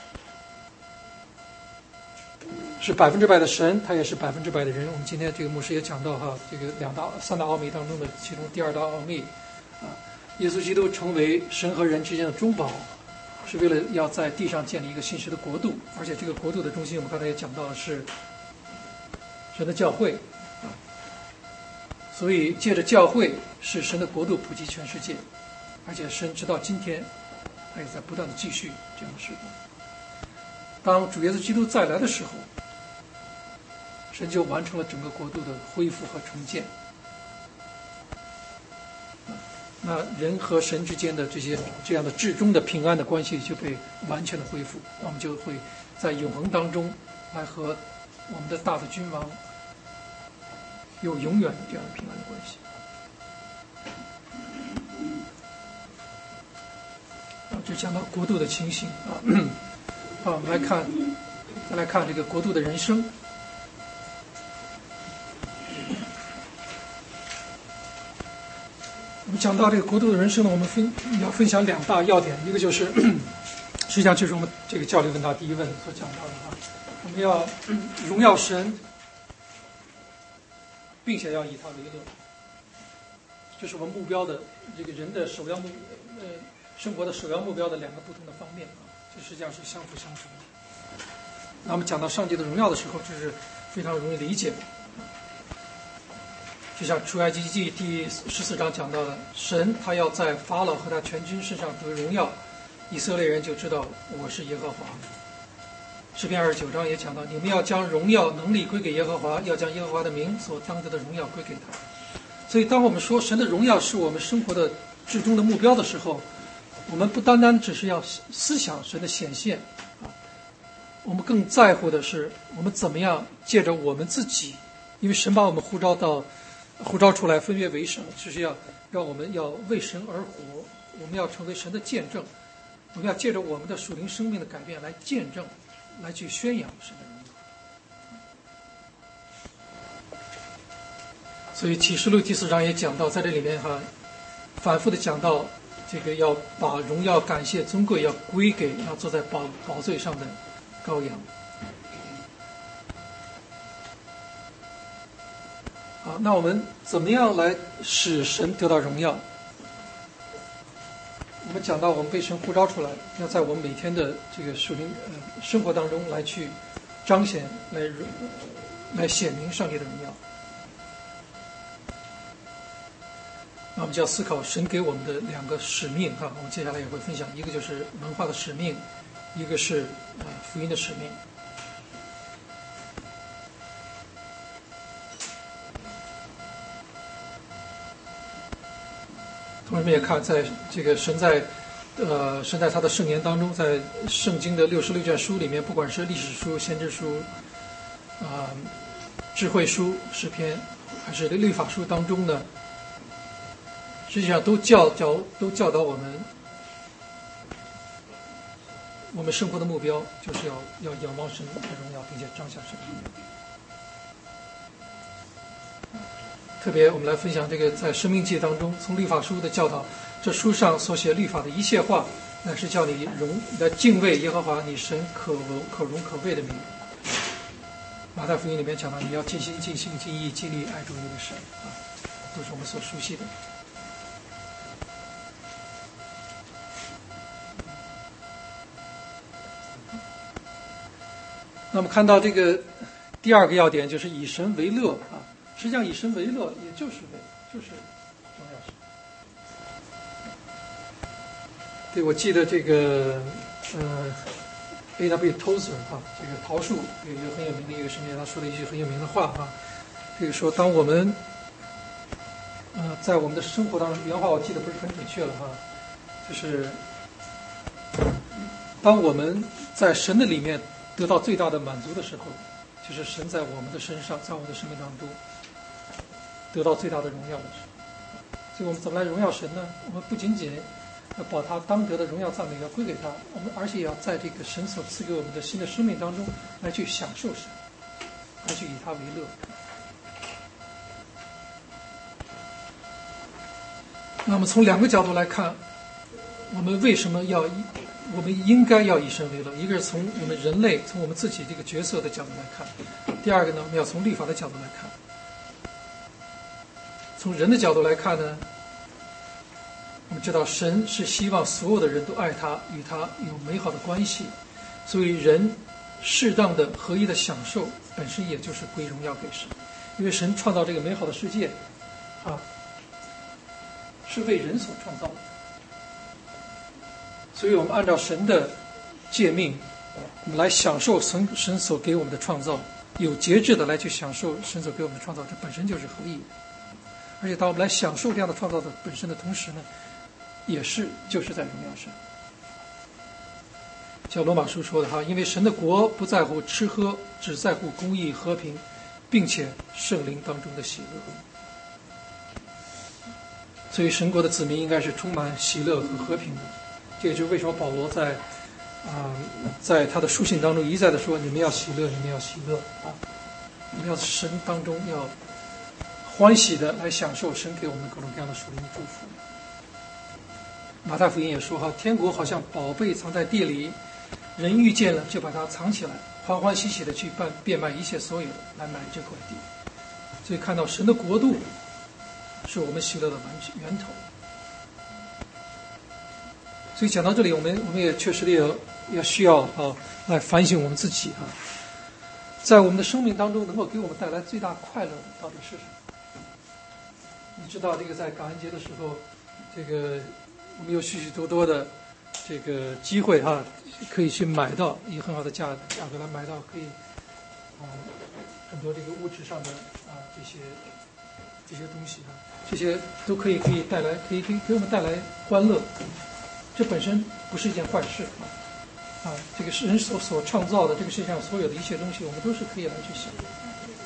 是100%的神，他也是100%的人。我们今天这个牧师也讲到哈，这个3大奥秘当中的其中第2大奥秘啊，耶稣基督成为神和人之间的中保，是为了要在地上建立一个信实的国度，而且这个国度的中心我们刚才也讲到的是神的教会啊，所以借着教会使神的国度普及全世界，而且神直到今天他也在不断的继续这样的事工。当主耶稣基督再来的时候，神就完成了整个国度的恢复和重建。那人和神之间的这样的至终的平安的关系就被完全的恢复，我们就会在永恒当中来和我们的大的君王有永远的这样的平安的关系。这讲到国度的情形啊。我们再来看这个国度的人生。我们讲到这个国度的人生呢，我们要分享2大要点，一个就是实际上就是我们这个教理问答第一问所讲到的哈，我们要荣耀神，并且要以他为乐，这是我们目标的这个人的生活的首要目标的2个不同的方面啊。这实际上是相辅相成的。那我们讲到上帝的荣耀的时候，这是非常容易理解的。就像出埃及记第14章讲到的，神他要在法老和他全军身上得荣耀，以色列人就知道我是耶和华。诗篇29章也讲到，你们要将荣耀能力归给耶和华，要将耶和华的名所当得的荣耀归给他。所以当我们说神的荣耀是我们生活的至终的目标的时候，我们不单单只是要思想神的显现啊，我们更在乎的是我们怎么样借着我们自己，因为神把我们呼召出来分别为圣，就是要让我们要为神而活，我们要成为神的见证，我们要借着我们的属灵生命的改变来见证，来去宣扬神的荣耀。所以启示录第4章也讲到，在这里面反复的讲到这个要把荣耀感谢尊贵要归给要坐在宝座上的羔羊。好，那我们怎么样来使神得到荣耀？我们讲到我们被神呼召出来，要在我们每天的这个属灵生活当中来去彰显，来显明上帝的荣耀。那我们就要思考神给我们的2个使命哈，我们接下来也会分享，一个就是文化的使命，一个是福音的使命。同学们也看，在这个神在他的圣言当中，在圣经的66卷书里面，不管是历史书、先知书、智慧书、诗篇，还是律法书当中呢，实际上都教导我们生活的目标就是要仰望神的荣耀，并且彰显神的荣耀。特别我们来分享这个在生命记当中，从律法书的教导，这书上所写律法的一切话，乃是叫你来敬畏耶和华你神可荣可畏的名。马太福音里面讲到，你要尽心尽性尽意尽力爱主你的神啊，都是我们所熟悉的。那那么看到这个第二个要点就是以神为乐啊，实际上以神为乐也就是荣耀神。对，我记得这个A.W. Tozer 啊，这个桃树有一个很有名的一个神学家，他说了一句很有名的话啊，这个说当我们在我们的生活当中，原话我记得不是很准确了哈，就是当我们在神的里面得到最大的满足的时候，就是神在我们的身上，在我们的生命当中得到最大的荣耀的时候。所以我们怎么来荣耀神呢？我们不仅仅要把他当得的荣耀赞美要归给他，我们而且要在这个神所赐给我们的新的生命当中来去享受神，来去以他为乐。那么从两个角度来看，我们为什么我们应该要以神为乐？一个是从我们人类，从我们自己这个角色的角度来看；第二个呢，我们要从律法的角度来看。从人的角度来看呢，我们知道神是希望所有的人都爱他，与他有美好的关系，所以人适当的合一的享受本身也就是归荣耀给神，因为神创造这个美好的世界是为人所创造的，所以我们按照神的诫命，我们来享受神所给我们的创造，有节制的来去享受神所给我们的创造，这本身就是合一。而且当我们来享受这样的创造的本身的同时呢，就是在荣耀神。像罗马书说的因为神的国不在乎吃喝，只在乎公义和平，并且圣灵当中的喜乐。所以神国的子民应该是充满喜乐和和平的。这也就是为什么保罗在他的书信当中一再的说，你们要喜乐，你们要喜乐啊！你们要神当中要欢喜的来享受神给我们各种各样的属灵的祝福。马太福音也说天国好像宝贝藏在地里，人遇见了就把它藏起来，欢欢喜喜的去变卖一切所有来买这块地。所以看到神的国度是我们喜乐的源头。所以讲到这里，我们也确实也需要来反省我们自己在我们的生命当中能够给我们带来最大快乐的到底是什么？你知道这个在感恩节的时候，这个我们有许许多多的这个机会可以去买到以很好的价格来买到可以很多这个物质上的这些东西这些都可以带来可以给我们带来欢乐，这本身不是一件坏事这个是人所创造的这个世界上所有的一切东西，我们都是可以来去享受，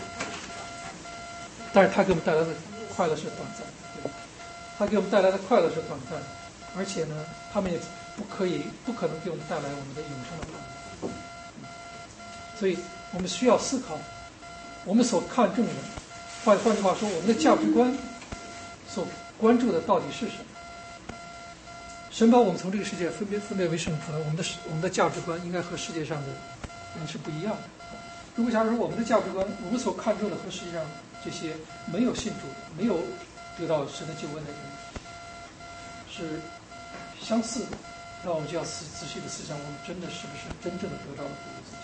但是它给我们带来的快乐是短暂的，它给我们带来的快乐是短暂的，而且呢，他们也不可能给我们带来我们的永生的快乐。所以我们需要思考，我们所看重的，换句话说，我们的价值观所关注的到底是什么？神把我们从这个世界分别为圣出来，我们的价值观应该和世界上的人是不一样的。如果假如说我们的价值观，我们所看重的和世界上这些没有信主的、没有得到神的救恩的人是相似的，那我们就要仔细的思想，我们真的是不是真正的得到了主的自己？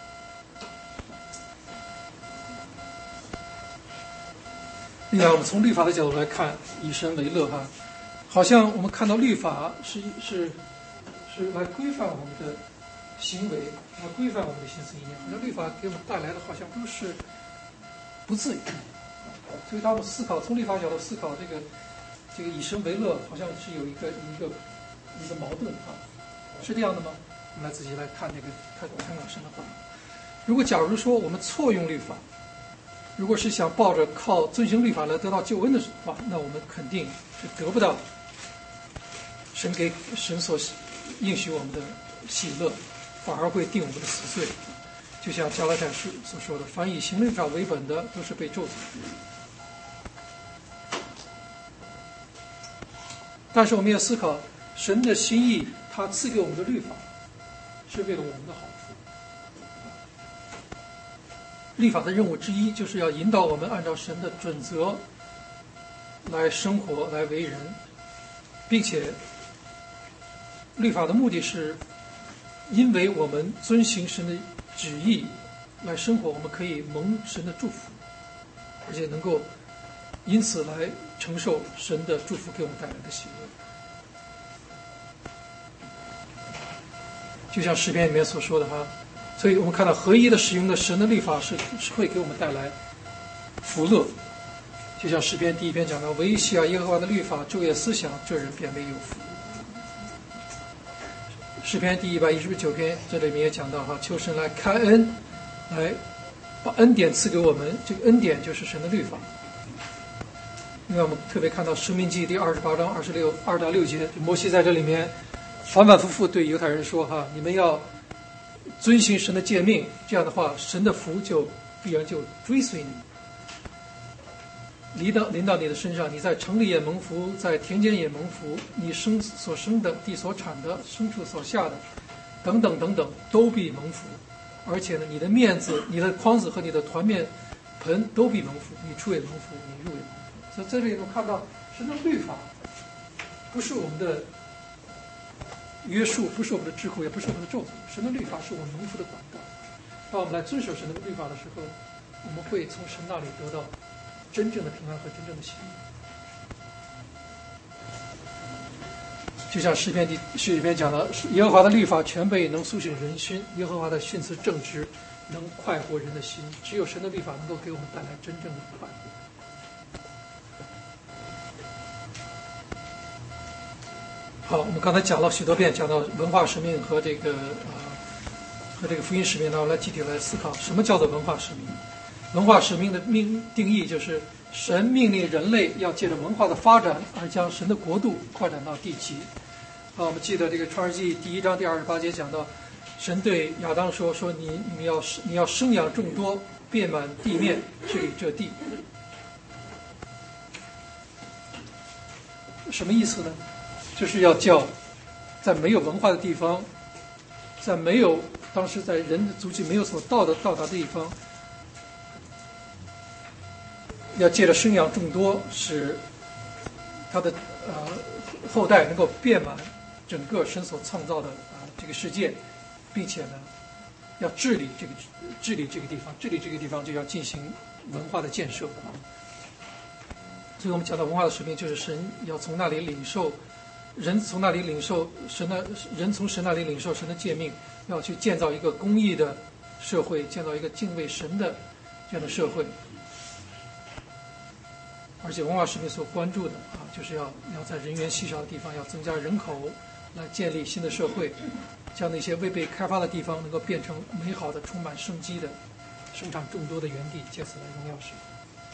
另外，我们从律法的角度来看，以神为乐好像我们看到律法是来规范我们的行为，来规范我们的心思意念。好像律法给我们带来的好像都是不自由。所以当我们思考，从律法角度思考这个以神为乐，好像是有一个矛盾是这样的吗？我们仔细来看看神的话。如果假如说我们错用律法，如果是想抱着靠遵行律法来得到救恩的话，那我们肯定是得不到神所应许我们的喜乐，反而会定我们的死罪。就像加拉太书所说的，凡以行律法为本的，都是被咒诅。但是我们要思考，神的心意，他赐给我们的律法，是为了我们的好处。律法的任务之一，就是要引导我们按照神的准则来生活，来为人，并且律法的目的是因为我们遵行神的旨意， 来生活，我们可以蒙神的祝福，而且能够因此来承受神的祝福给我们带来的喜乐。就像诗篇里面所说的哈，所以我们看到合一的使用的神的律法是会给我们带来福乐。就像诗篇第1篇讲到，唯喜爱耶和华的律法，昼夜思想，这人便为有福。诗篇第119篇这里面也讲到哈，求神来开恩，来把恩典赐给我们，这个恩典就是神的律法。因为我们特别看到申命记第28章2到6节，摩西在这里面反反复复对犹太人说哈，你们要遵行神的诫命，这样的话神的福就必然就追随你，临到你的身上，你在城里也蒙福，在田间也蒙福，你所生的地所产的牲畜所下的等等等等都必蒙福，而且呢，你的面子、你的筐子和你的团面盆都必蒙福，你出也蒙福，你入也蒙福。所以在这里我们看到神的律法不是我们的约束，不是我们的智慧，也不是我们的咒诅，神的律法是我们蒙福的管道。当我们来遵守神的律法的时候，我们会从神那里得到真正的平安和真正的喜悦。就像诗篇里面讲的，耶和华的律法全备，能苏醒人心；耶和华的训词正直，能快活人的心。只有神的律法能够给我们带来真正的快活。好，我们刚才讲了许多遍，讲到文化使命和这个福音使命，那我来具体来思考什么叫做文化使命。文化使命的定义就是神命令人类要借着文化的发展而将神的国度扩展到地极。我们记得这个创世纪第1章第28节讲到，神对亚当说你要生养众多，遍满地面，治理这地。什么意思呢？就是要叫在没有文化的地方，在没有当时在人的足迹没有所到达的地方，要借着生养众多，使他的后代能够遍满整个神所创造的这个世界，并且呢，要治理这个地方，治理这个地方就要进行文化的建设。所以我们讲到文化的使命，就是神要从那里领受。人从神那里领受神的诫命，要去建造一个公义的社会，建造一个敬畏神的这样的社会。而且文化使命所关注的就是要在人员稀少的地方要增加人口，来建立新的社会，将那些未被开发的地方能够变成美好的、充满生机的、生产众多的园地，借此来荣耀神。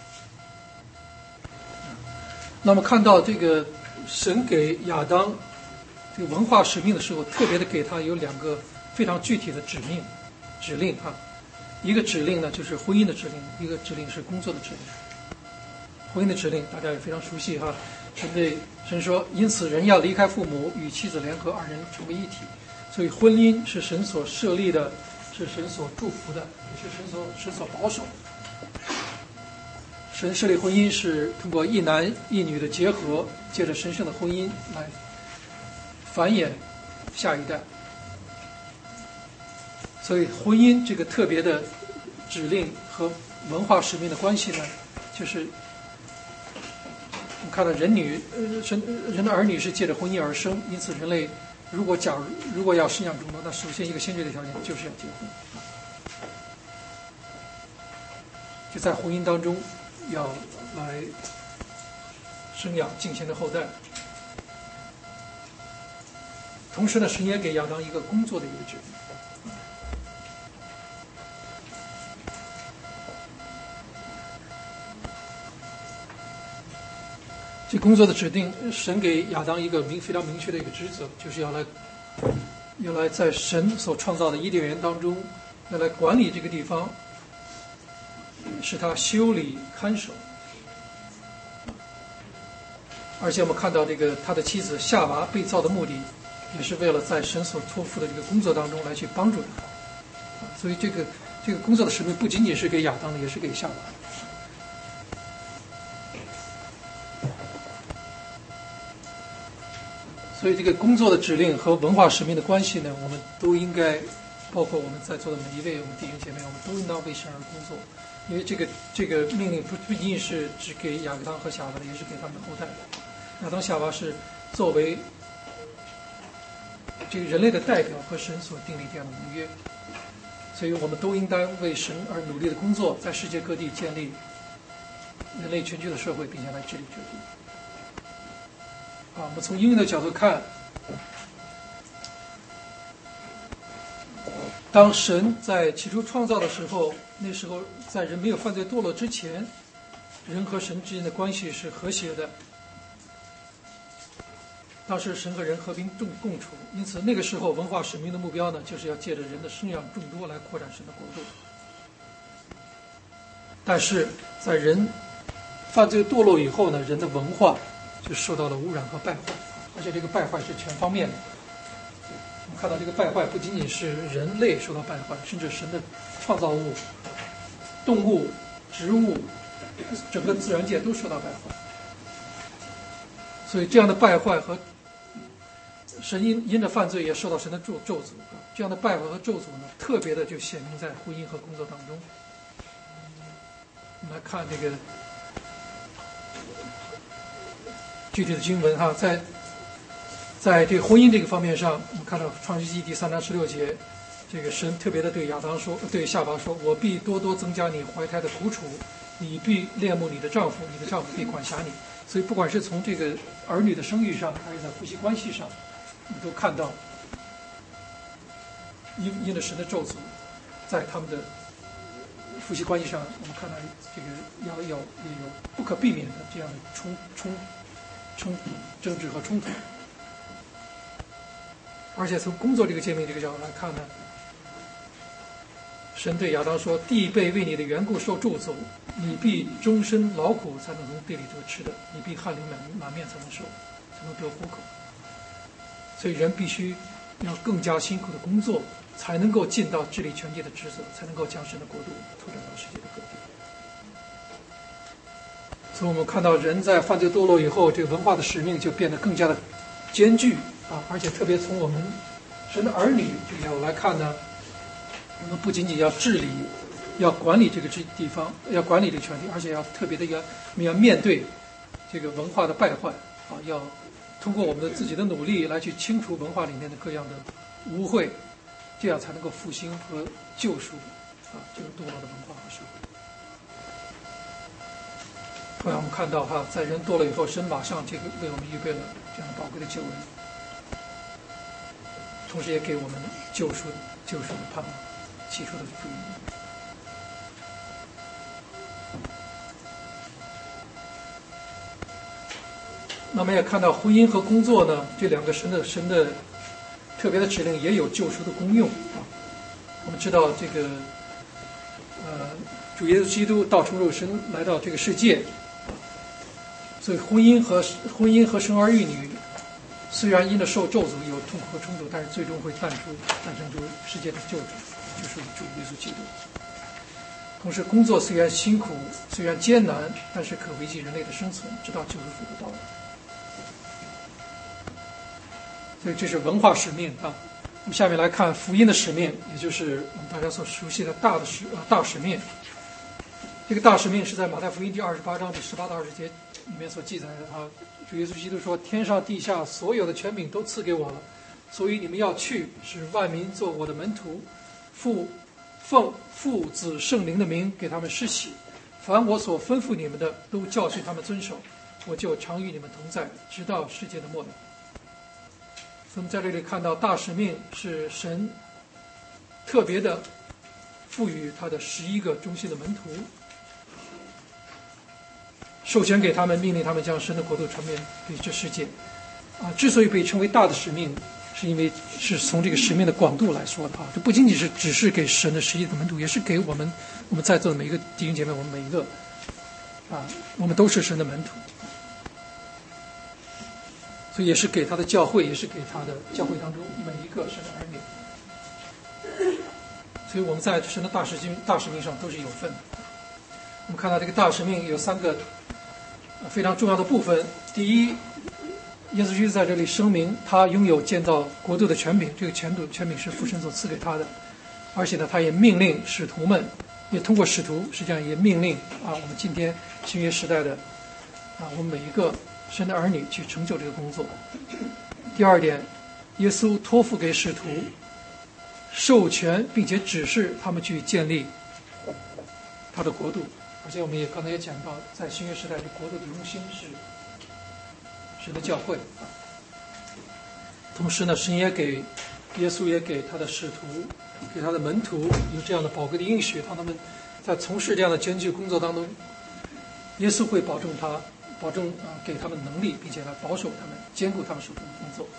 那么看到这个神给亚当这个文化使命的时候，特别的给他有2个非常具体的指令一个指令呢就是婚姻的指令，一个指令是工作的指令。婚姻的指令大家也非常熟悉神说，因此人要离开父母，与妻子联合，2人成为一体。所以婚姻是神所设立的，是神所祝福的，也是神所保守的。神设立婚姻是通过一男一女的结合，借着神圣的婚姻来繁衍下一代。所以婚姻这个特别的指令和文化使命的关系呢，就是我们看到人的儿女是借着婚姻而生，因此人类如果要生养众多，那首先一个先决的条件就是要结婚，就在婚姻当中要来生养敬虔的后代。同时呢，神也给亚当一个工作的一个指令。这工作的指定，神给亚当一个非常明确的一个职责，就是要来在神所创造的伊甸园当中，要来管理这个地方，使他修理看守。而且我们看到他的妻子夏娃被造的目的，也是为了在神所托付的这个工作当中来去帮助他。所以这个工作的使命不仅仅是给亚当的，也是给夏娃的。所以这个工作的指令和文化使命的关系呢，我们都应该包括我们在座的每一位我们弟兄姐妹，我们都应当为神而工作，因为这个命令不仅仅是只给亚当和夏娃的，也是给他们的后代。亚当夏娃是作为这个人类的代表和神所订立这样的盟约，所以我们都应当为神而努力的工作，在世界各地建立人类群居的社会，并且来治理这地。我们从应用的角度看，当神在起初创造的时候，那时候在人没有犯罪堕落之前，人和神之间的关系是和谐的。当时神和人和平共处，因此那个时候文化使命的目标呢，就是要借着人的生养众多来扩展神的国度。但是在人犯罪堕落以后呢，人的文化就受到了污染和败坏，而且这个败坏是全方面的。我们看到这个败坏不仅仅是人类受到败坏，甚至神的创造物、动物、植物，整个自然界都受到败坏。所以这样的败坏和神因着犯罪也受到神的咒诅，这样的败坏和咒诅呢，特别的就显明在婚姻和工作当中。我们来看这个具体的经文哈，在这个婚姻这个方面上，我们看到创世纪第3章16节，这个神特别的对亚当说，对夏娃说：“我必多多增加你怀胎的苦楚，你必恋慕你的丈夫，你的丈夫必管辖你。”所以，不管是从这个儿女的生育上，还是在夫妻关系上，我们都看到因着神的咒诅，在他们的夫妻关系上，我们看到这个也有不可避免的这样的争执和冲突。而且从工作这个诫命这个角度来看呢，神对亚当说：“地被为你的缘故受咒诅，你必终身劳苦才能从地里得吃的，你必汗流满面才能得糊口。”所以人必须要更加辛苦的工作，才能够尽到治理全地的职责，才能够将神的国度拓展到世界的各地。所以我们看到人在犯罪堕落以后，这个文化的使命就变得更加的艰巨而且特别从我们神的儿女这个角度来看呢，我们不仅仅要治理、要管理这个地方，要管理这个全地，而且要特别的要面对这个文化的败坏要通过我们的自己的努力来去清除文化里面的各样的污秽，这样才能够复兴和救赎这个堕落的文化和社会。后来我们看到在人堕落以后，神马上这个为我们预备了这样的宝贵的救恩，同时也给我们救赎的盼望，起初的福音。那么也看到婚姻和工作呢，这两个神的特别的指令也有救赎的功用我们知道这个主耶稣基督道成肉身来到这个世界所以婚姻和生儿育女虽然因着受咒诅有痛苦和冲突，但是最终会诞生出世界的救主，就是主耶稣基督。同时工作虽然辛苦，虽然艰难，但是可维系人类的生存，直到救赎主的到来。所以这是文化使命我们下面来看福音的使命，也就是我们大家所熟悉的大使命。这个大使命是在马太福音第28章第18到20节里面所记载的主耶稣基督说：“天上地下所有的权柄都赐给我了，所以你们要去，使万民做我的门徒，奉父子圣灵的名给他们施洗，凡我所吩咐你们的，都教训他们遵守，我就常与你们同在，直到世界的末了。”我们在这里看到大使命是神特别的赋予他的11个忠心的门徒，授权给他们，命令他们将神的国度传遍给这世界之所以被称为大的使命，是因为是从这个使命的广度来说的这不仅仅是只是给神的11个门徒，也是给我们在座的每一个弟兄姐妹，我们每一个我们都是神的门徒，所以也是给他的教会，也是给他的教会当中每一个神的儿女。所以我们在神的大使命上都是有份的。我们看到这个大使命有3个非常重要的部分。第一，耶稣基督在这里声明他拥有建造国度的权柄，这个权柄是父神所赐给他的。 而且呢，他也命令使徒们，也通过使徒，实际上也命令我们今天新约时代的我们每一个神的儿女去成就这个工作。第二点，耶稣托付给使徒，授权并且指示他们去建立他的国度。而且我们刚才也讲到，在新约时代，这国度的中心是神的教会。同时呢，耶稣也给他的使徒，给他的门徒有这样的宝贵的应许，让他们在从事这样的艰巨工作当中，耶稣会保证给他们能力，并且来保守他们，兼顾他们手中的工作。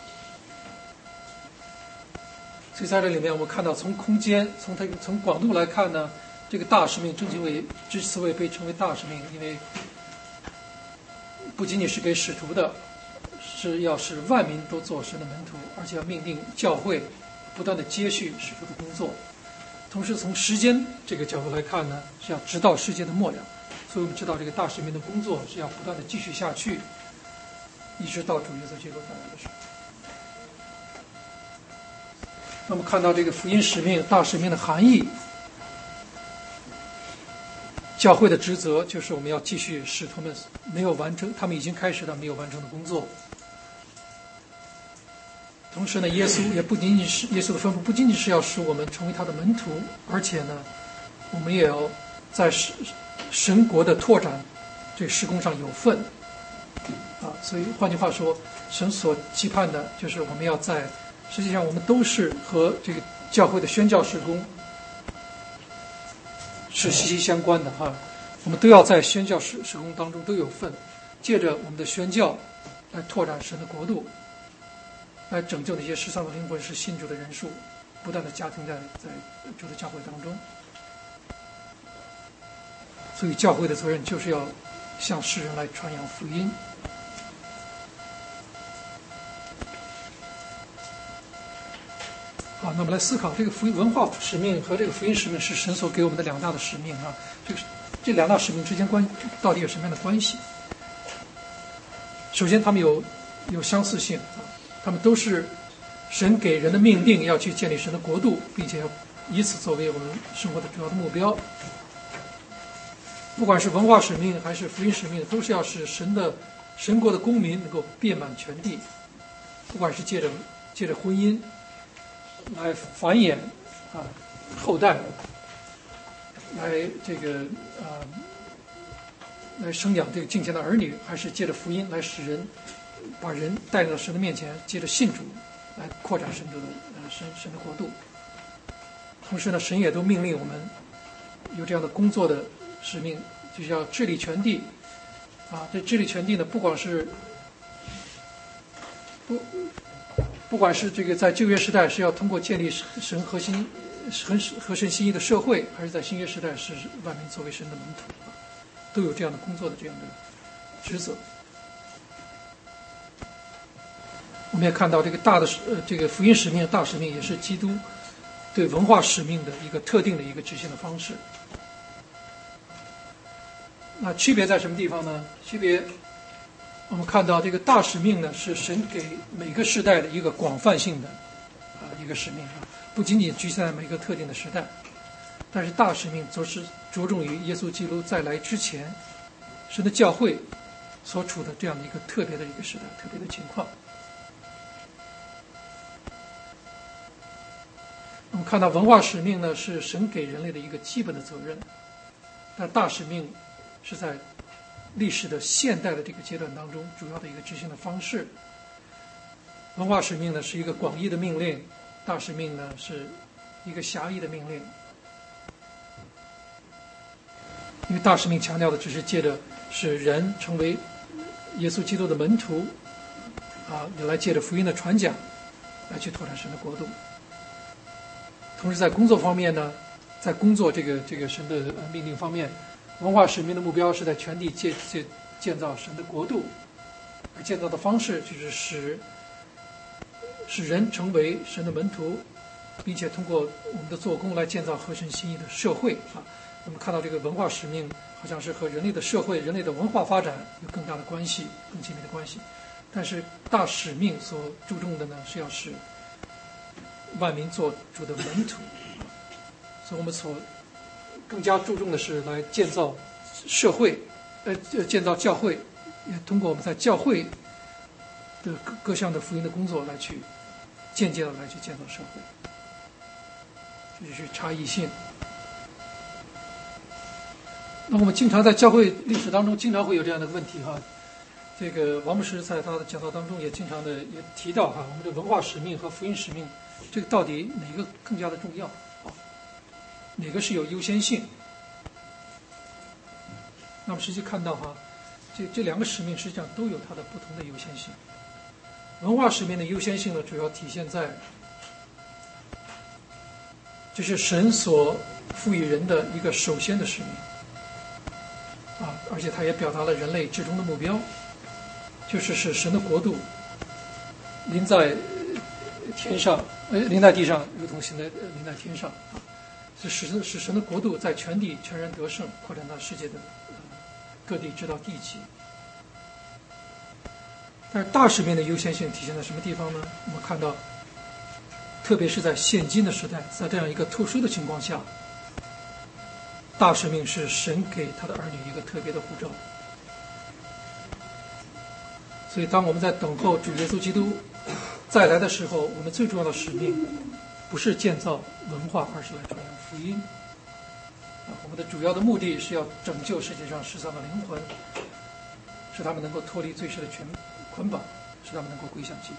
所以在这里面，我们看到从空间，从广度来看呢，这个大使命之所以被称为大使命，因为不仅仅是给使徒的，是要使万民都做神的门徒，而且要命令教会不断的接续使徒的工作。同时从时间这个角度来看呢，是要直到世界的末了。所以我们知道这个大使命的工作是要不断的继续下去，一直到主耶稣基督再来的时候。那么看到这个福音使命、大使命的含义，教会的职责就是我们要继续使徒们没有完成，他们已经开始的没有完成的工作。同时呢，耶稣的吩咐不仅仅是要使我们成为他的门徒，而且呢，我们也要在神国的拓展这个事工上有份所以换句话说，神所期盼的就是我们要实际上我们都是和这个教会的宣教事工是息息相关的我们都要在宣教事工当中都有份，借着我们的宣教来拓展神的国度，来拯救那些失丧的灵魂，使信主的人数不断的加增在主的教会当中。所以教会的责任就是要向世人来传扬福音。好，那么来思考这个福音文化使命和这个福音使命是神所给我们的两大的使命这两大使命之间到底有什么样的关系？首先，他们有相似性他们都是神给人的命定，要去建立神的国度，并且要以此作为我们生活的主要的目标。不管是文化使命还是福音使命，都是要使神国的公民能够遍满全地，不管是借着婚姻来繁衍后代，来来生养这个敬虔的儿女，还是借着福音来使人把人带到神的面前，借着信主来扩展神的国度。同时呢，神也都命令我们有这样的工作的使命，就是要治理全地这治理全地呢，不管是这个在旧约时代是要通过建立神合神心意的社会，还是在新约时代是万民作为神的门徒都有这样的工作的这样的职责。我们也看到这个这个福音使命大使命也是基督对文化使命的一个特定的一个执行的方式。那区别在什么地方呢？区别我们看到这个大使命呢，是神给每个时代的一个广泛性的一个使命不仅仅局限在每个特定的时代。但是大使命则是着重于耶稣基督再来之前，神的教会所处的这样的一个特别的一个时代，特别的情况。我们看到文化使命呢，是神给人类的一个基本的责任，但大使命是在历史的现代的这个阶段当中主要的一个执行的方式。文化使命呢是一个广义的命令，大使命呢是一个狭义的命令。因为大使命强调的只是借着使人成为耶稣基督的门徒也来借着福音的传讲来去拓展神的国度。同时在工作方面呢，在工作这个神的命令方面，文化使命的目标是在全地建造神的国度，而建造的方式就是使人成为神的门徒，并且通过我们的做工来建造合神心意的社会我们看到这个文化使命好像是和人类的社会、人类的文化发展有更大的关系、更紧密的关系，但是大使命所注重的呢，是要使万民做主的门徒。 所以我们更加注重的是来建造社会，建造教会，也通过我们在教会的各项的福音的工作来去间接的来去建造社会，这就是差异性。那我们经常在教会历史当中经常会有这样的问题哈，这个王牧师在他的讲道当中也经常的也提到哈，我们的文化使命和福音使命，这个到底哪个更加的重要啊？哪个是有优先性？那么实际看到哈，这两个使命实际上都有它的不同的优先性。文化使命的优先性呢，主要体现在这是神所赋予人的一个首先的使命啊，而且它也表达了人类至终的目标，就是使神的国度临在天上，临在地上，如同现在临在天上啊，是使神的国度在全地全然得胜，扩展到世界的各地，直到地极。但是大使命的优先性体现在什么地方呢？我们看到，特别是在现今的时代，在这样一个特殊的情况下，大使命是神给他的儿女一个特别的呼召。所以当我们在等候主耶稣基督再来的时候，我们最重要的使命不是建造文化，而是来传扬福音。我们的主要的目的是要拯救世界上失丧的灵魂，使他们能够脱离罪世的捆绑，使他们能够归向基督。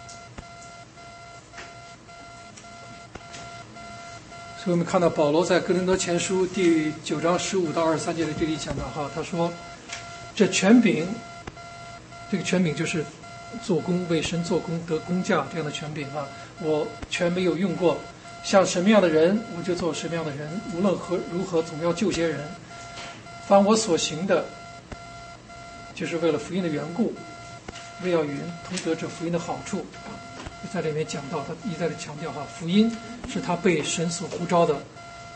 所以我们看到保罗在哥林多前书第9章15到23节的这里讲到哈，他说这个权柄就是做工，为神做工得工价这样的权柄啊，我全没有用过，像什么样的人我就做什么样的人，无论如何总要救些人，凡我所行的就是为了福音的缘故，为要与人同得这福音的好处啊，在里面讲到，他一再的强调哈，福音是他被神所呼召的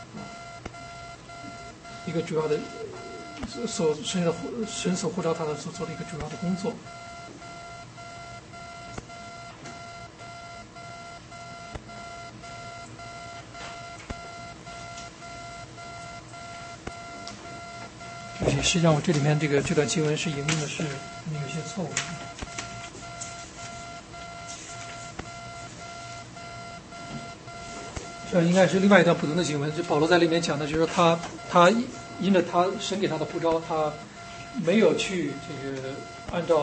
一个主要的神所呼召他的所做的一个主要的工作。实际上我这里面这段经文是引用的是有些错误的。这应该是另外一段不同的经文，就保罗在里面讲的就是他因着他神给他的呼召，他没有去按照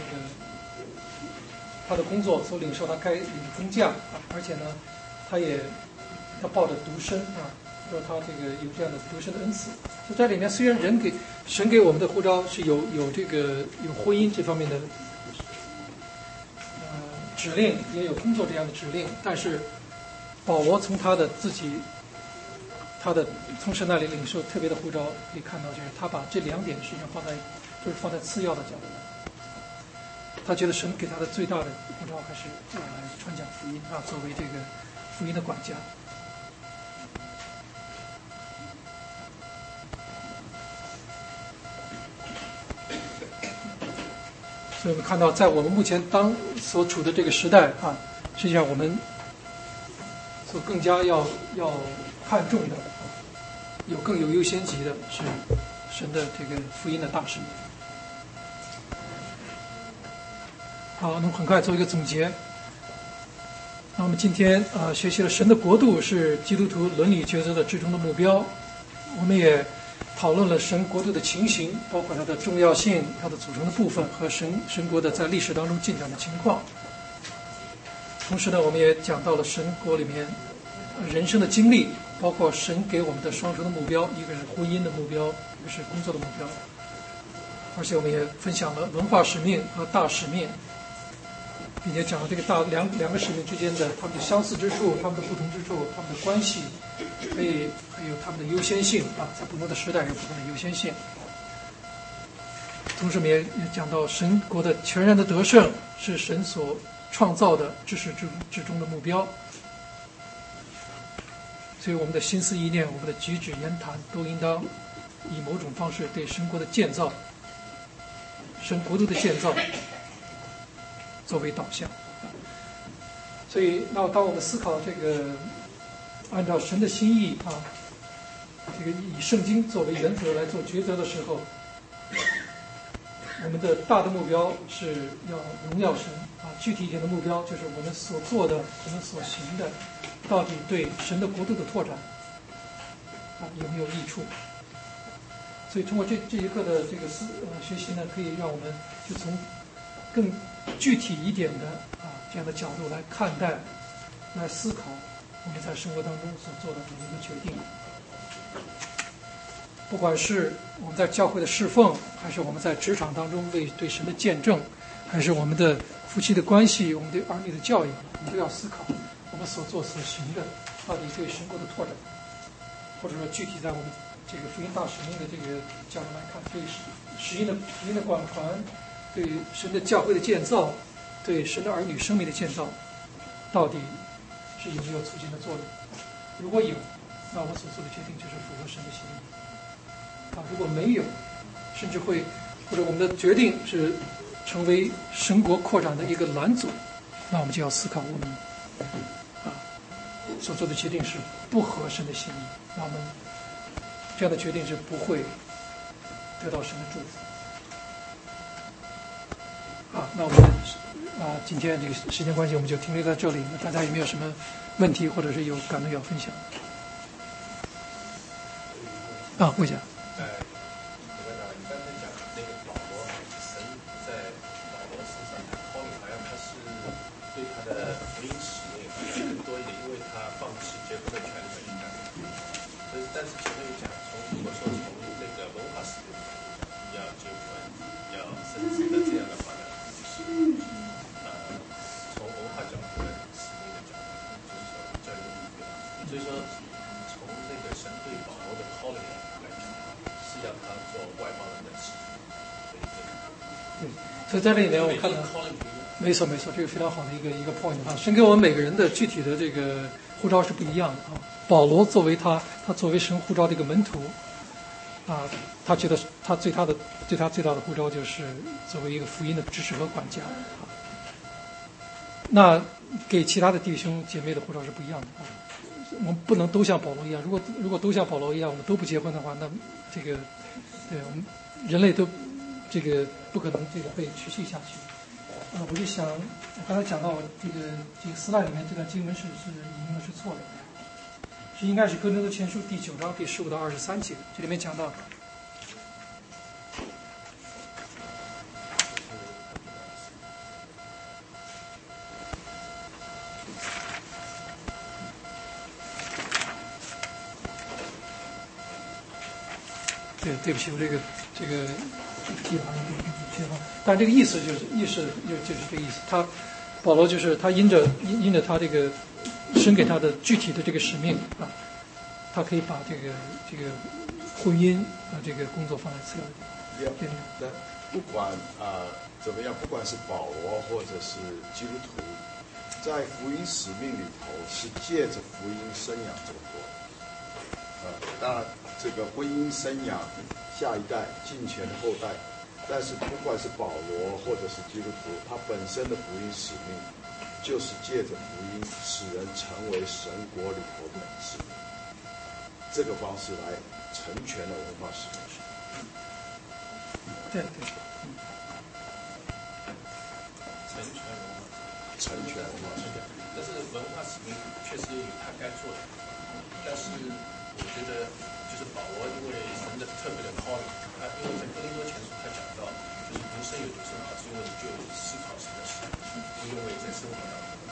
他的工作所领受他该领的工价啊，而且呢他抱着独身啊，说他有这样的独身的恩赐。就在里面，虽然神给我们的呼召是有婚姻这方面的指令，也有工作这样的指令，但是保罗从从神那里领受特别的呼召，可以看到就是他把这两点实际上放在次要的角度来。他觉得神给他的最大的呼召还是来传讲福音啊，作为这个福音的管家。所以我们看到，在我们目前所处的这个时代啊，实际上我们所更加要看重的，更有优先级的是神的这个福音的大使命。好，那么很快做一个总结。那我们今天学习了神的国度是基督徒伦理抉择的至终的目标，我们也讨论了神国度的情形，包括它的重要性、它的组成的部分和神国的在历史当中进展的情况。同时呢，我们也讲到了神国里面人生的经历，包括神给我们的双重的目标，一个是婚姻的目标，一个是工作的目标。而且我们也分享了文化使命和大使命，并且讲了这个两个使命之间的他们的相似之处、他们的不同之处、他们的关系，还有他们的优先性啊，在不同的时代有不同的优先性。同时我们也讲到神国的全然的得胜是神所创造的至始至终的目标，所以我们的心思意念、我们的举止言谈都应当以某种方式对神国的建造、神国度的建造作为导向。所以当我们思考这个按照神的心意啊这个以圣经作为原则来做抉择的时候，我们的大的目标是要荣耀神啊，具体一点的目标就是我们所做的、我们所行的，到底对神的国度的拓展啊有没有益处？所以通过这一课的这个学习呢，可以让我们就从更具体一点的这样的角度来看待、来思考我们在生活当中所做的每一个决定。不管是我们在教会的侍奉，还是我们在职场当中对神的见证，还是我们的夫妻的关系，我们对儿女的教育，我们都要思考我们所做所行的到底对神国的拓展，或者说具体在我们这个福音大使命的这个角度来看，对福音的广传，对神的教会的建造，对神的儿女生命的建造，到底是有没有促进的作用？如果有，那我们所做的决定就是符合神的心意。如果没有，甚至会或者我们的决定是成为神国扩展的一个拦阻，那我们就要思考我们所做的决定是不合神的心意，那我们这样的决定是不会得到神的祝福。那我们今天这个时间关系，我们就停留在这里。那大家有没有什么问题，或者是有感动要分享？问一下。 你刚才讲那个保罗，神在保罗身上他 calling， 好像他是对他的福音使命好像更多一点，因为他放弃结婚的权利和应该。但是前面有讲，如果说从那个文化使命要结婚要生子的这样的话呢，就是从文化角度的使命的角度，就是说教育的目标。所以说从那个神对保罗的 calling来讲，是要他做外邦人的使徒。 所以在这里面我看到，没错，这个非常好的一个 point 神给我们每个人的具体的这个呼召是不一样的保罗作为他作为神呼召的一个门徒他觉得他对他最大的呼召就是作为一个福音的支持和管家那给其他的弟兄姐妹的呼召是不一样的我们不能都像保罗一样，如果都像保罗一样，我们都不结婚的话，那这个我们人类都这个不可能这个被持续下去。我就想，我刚才讲到这个slide里面这段经文是引用的是错的，是应该是哥林多前书第9章第15到23节，这里面讲到。对不起，我这个地方缺乏，但这个意思就是这个意思。保罗就是他因着他这个神给他的具体的这个使命他可以把这个婚姻这个工作放在次要的地方。 那不管怎么样，不管是保罗或者是基督徒，在福音使命里头是借着福音生养这么多。当然，这个婚姻生养下一代、近前的后代，但是不管是保罗或者是基督徒，他本身的福音使命就是借着福音使人成为神国里头的子民，这个方式来成全了文化使命。 对， 成全文化使命。 但是文化使命确实有他该做的，但是我觉得就是保罗因为神的特别的 calling， 因为在哥林多前书他讲到，就是独生有独生好，是因为你就有思考神的事，不因为在生活当中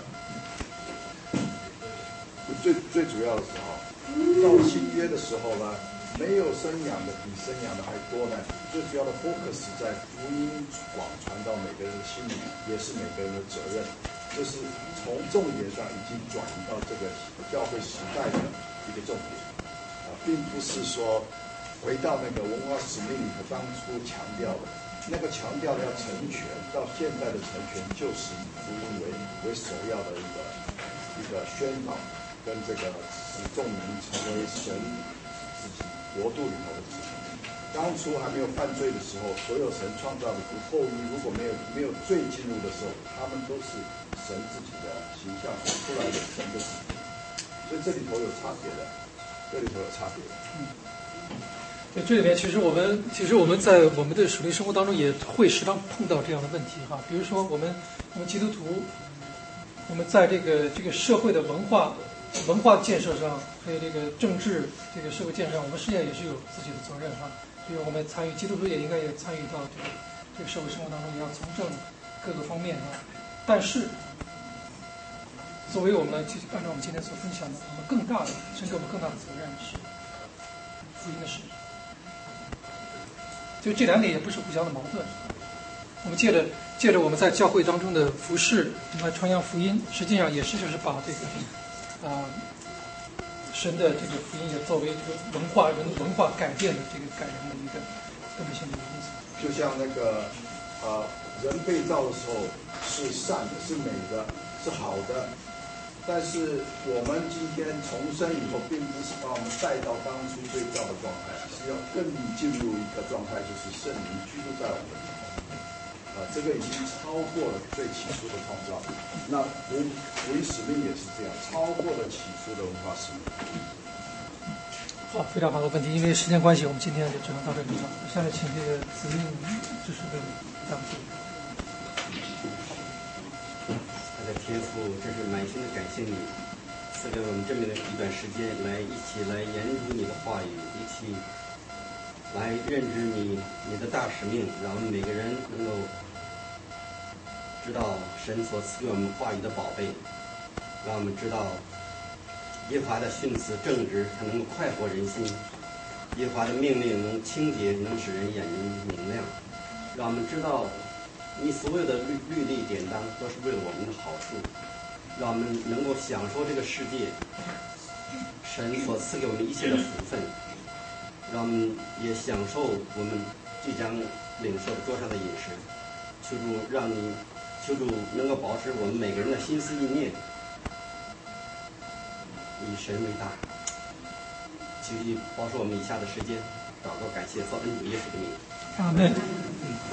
最主要的时候，到新约的时候呢，没有生养的比生养的还多呢。最主要的 focus 在福音广传到每个人的心里，也是每个人的责任。就是从重点上已经转移到这个教会时代的一个重点并不是说回到那个文化使命里头当初强调的那个强调要成全，到现在的成全就是以福音为首要的一个宣导，跟这个使众民成为神自己国度里头的子民。当初还没有犯罪的时候，所有神创造的后裔，如果没有罪进入的时候，他们都是神自己的形象出来的神的子民，所以这里头有差别的。 这里头有差别。 对，这里面其实我们在我们的属灵生活当中也会时常碰到这样的问题哈，比如说我们基督徒，我们在这个社会的文化建设上，还有这个政治这个社会建设上，我们实际上也是有自己的责任哈。比如我们参与基督徒也应该也参与到这个社会生活当中，也要从政各个方面啊。但是作为我们按照我们今天所分享的，我们更大的甚至我们更大的责任是福音的事。就这两点也不是互相的矛盾。我们借着我们在教会当中的服事，我们来传扬福音，实际上也是就是把这个神的这个福音也作为这个文化改变的这个改良的一个根本性的因素。 就像那个人被造的时候是善的，是美的，是好的。但是我们今天重生以后，并不是把我们带到当初被造的状态，是要更进入一个状态，就是圣灵居住在我们里头。这个已经超过了最起初的创造。那福音使命也是这样，超过了起初的文化使命。 好，非常好的问题。因为时间关系，我们今天就只能到这里了。下面请这个子英支持的答复。 天父，真是满心的感谢你，赐给我们这么一段时间，一起来研读你的话语，一起来认知你的大使命，让我们每个人能够知道神所赐给我们话语的宝贝，让我们知道耶和华的训词正直，它能够快活人心；耶和华的命令能清洁，能使人眼睛明亮，让我们知道你所有的律例典当都是为了我们的好处，让我们能够享受这个世界神所赐给我们一切的福分，让我们也享受我们即将领受的桌上的饮食。求主能够保持我们每个人的心思意念以神为大，求主保守我们以下的时间祷告感谢，奉恩主耶稣的名， 阿门。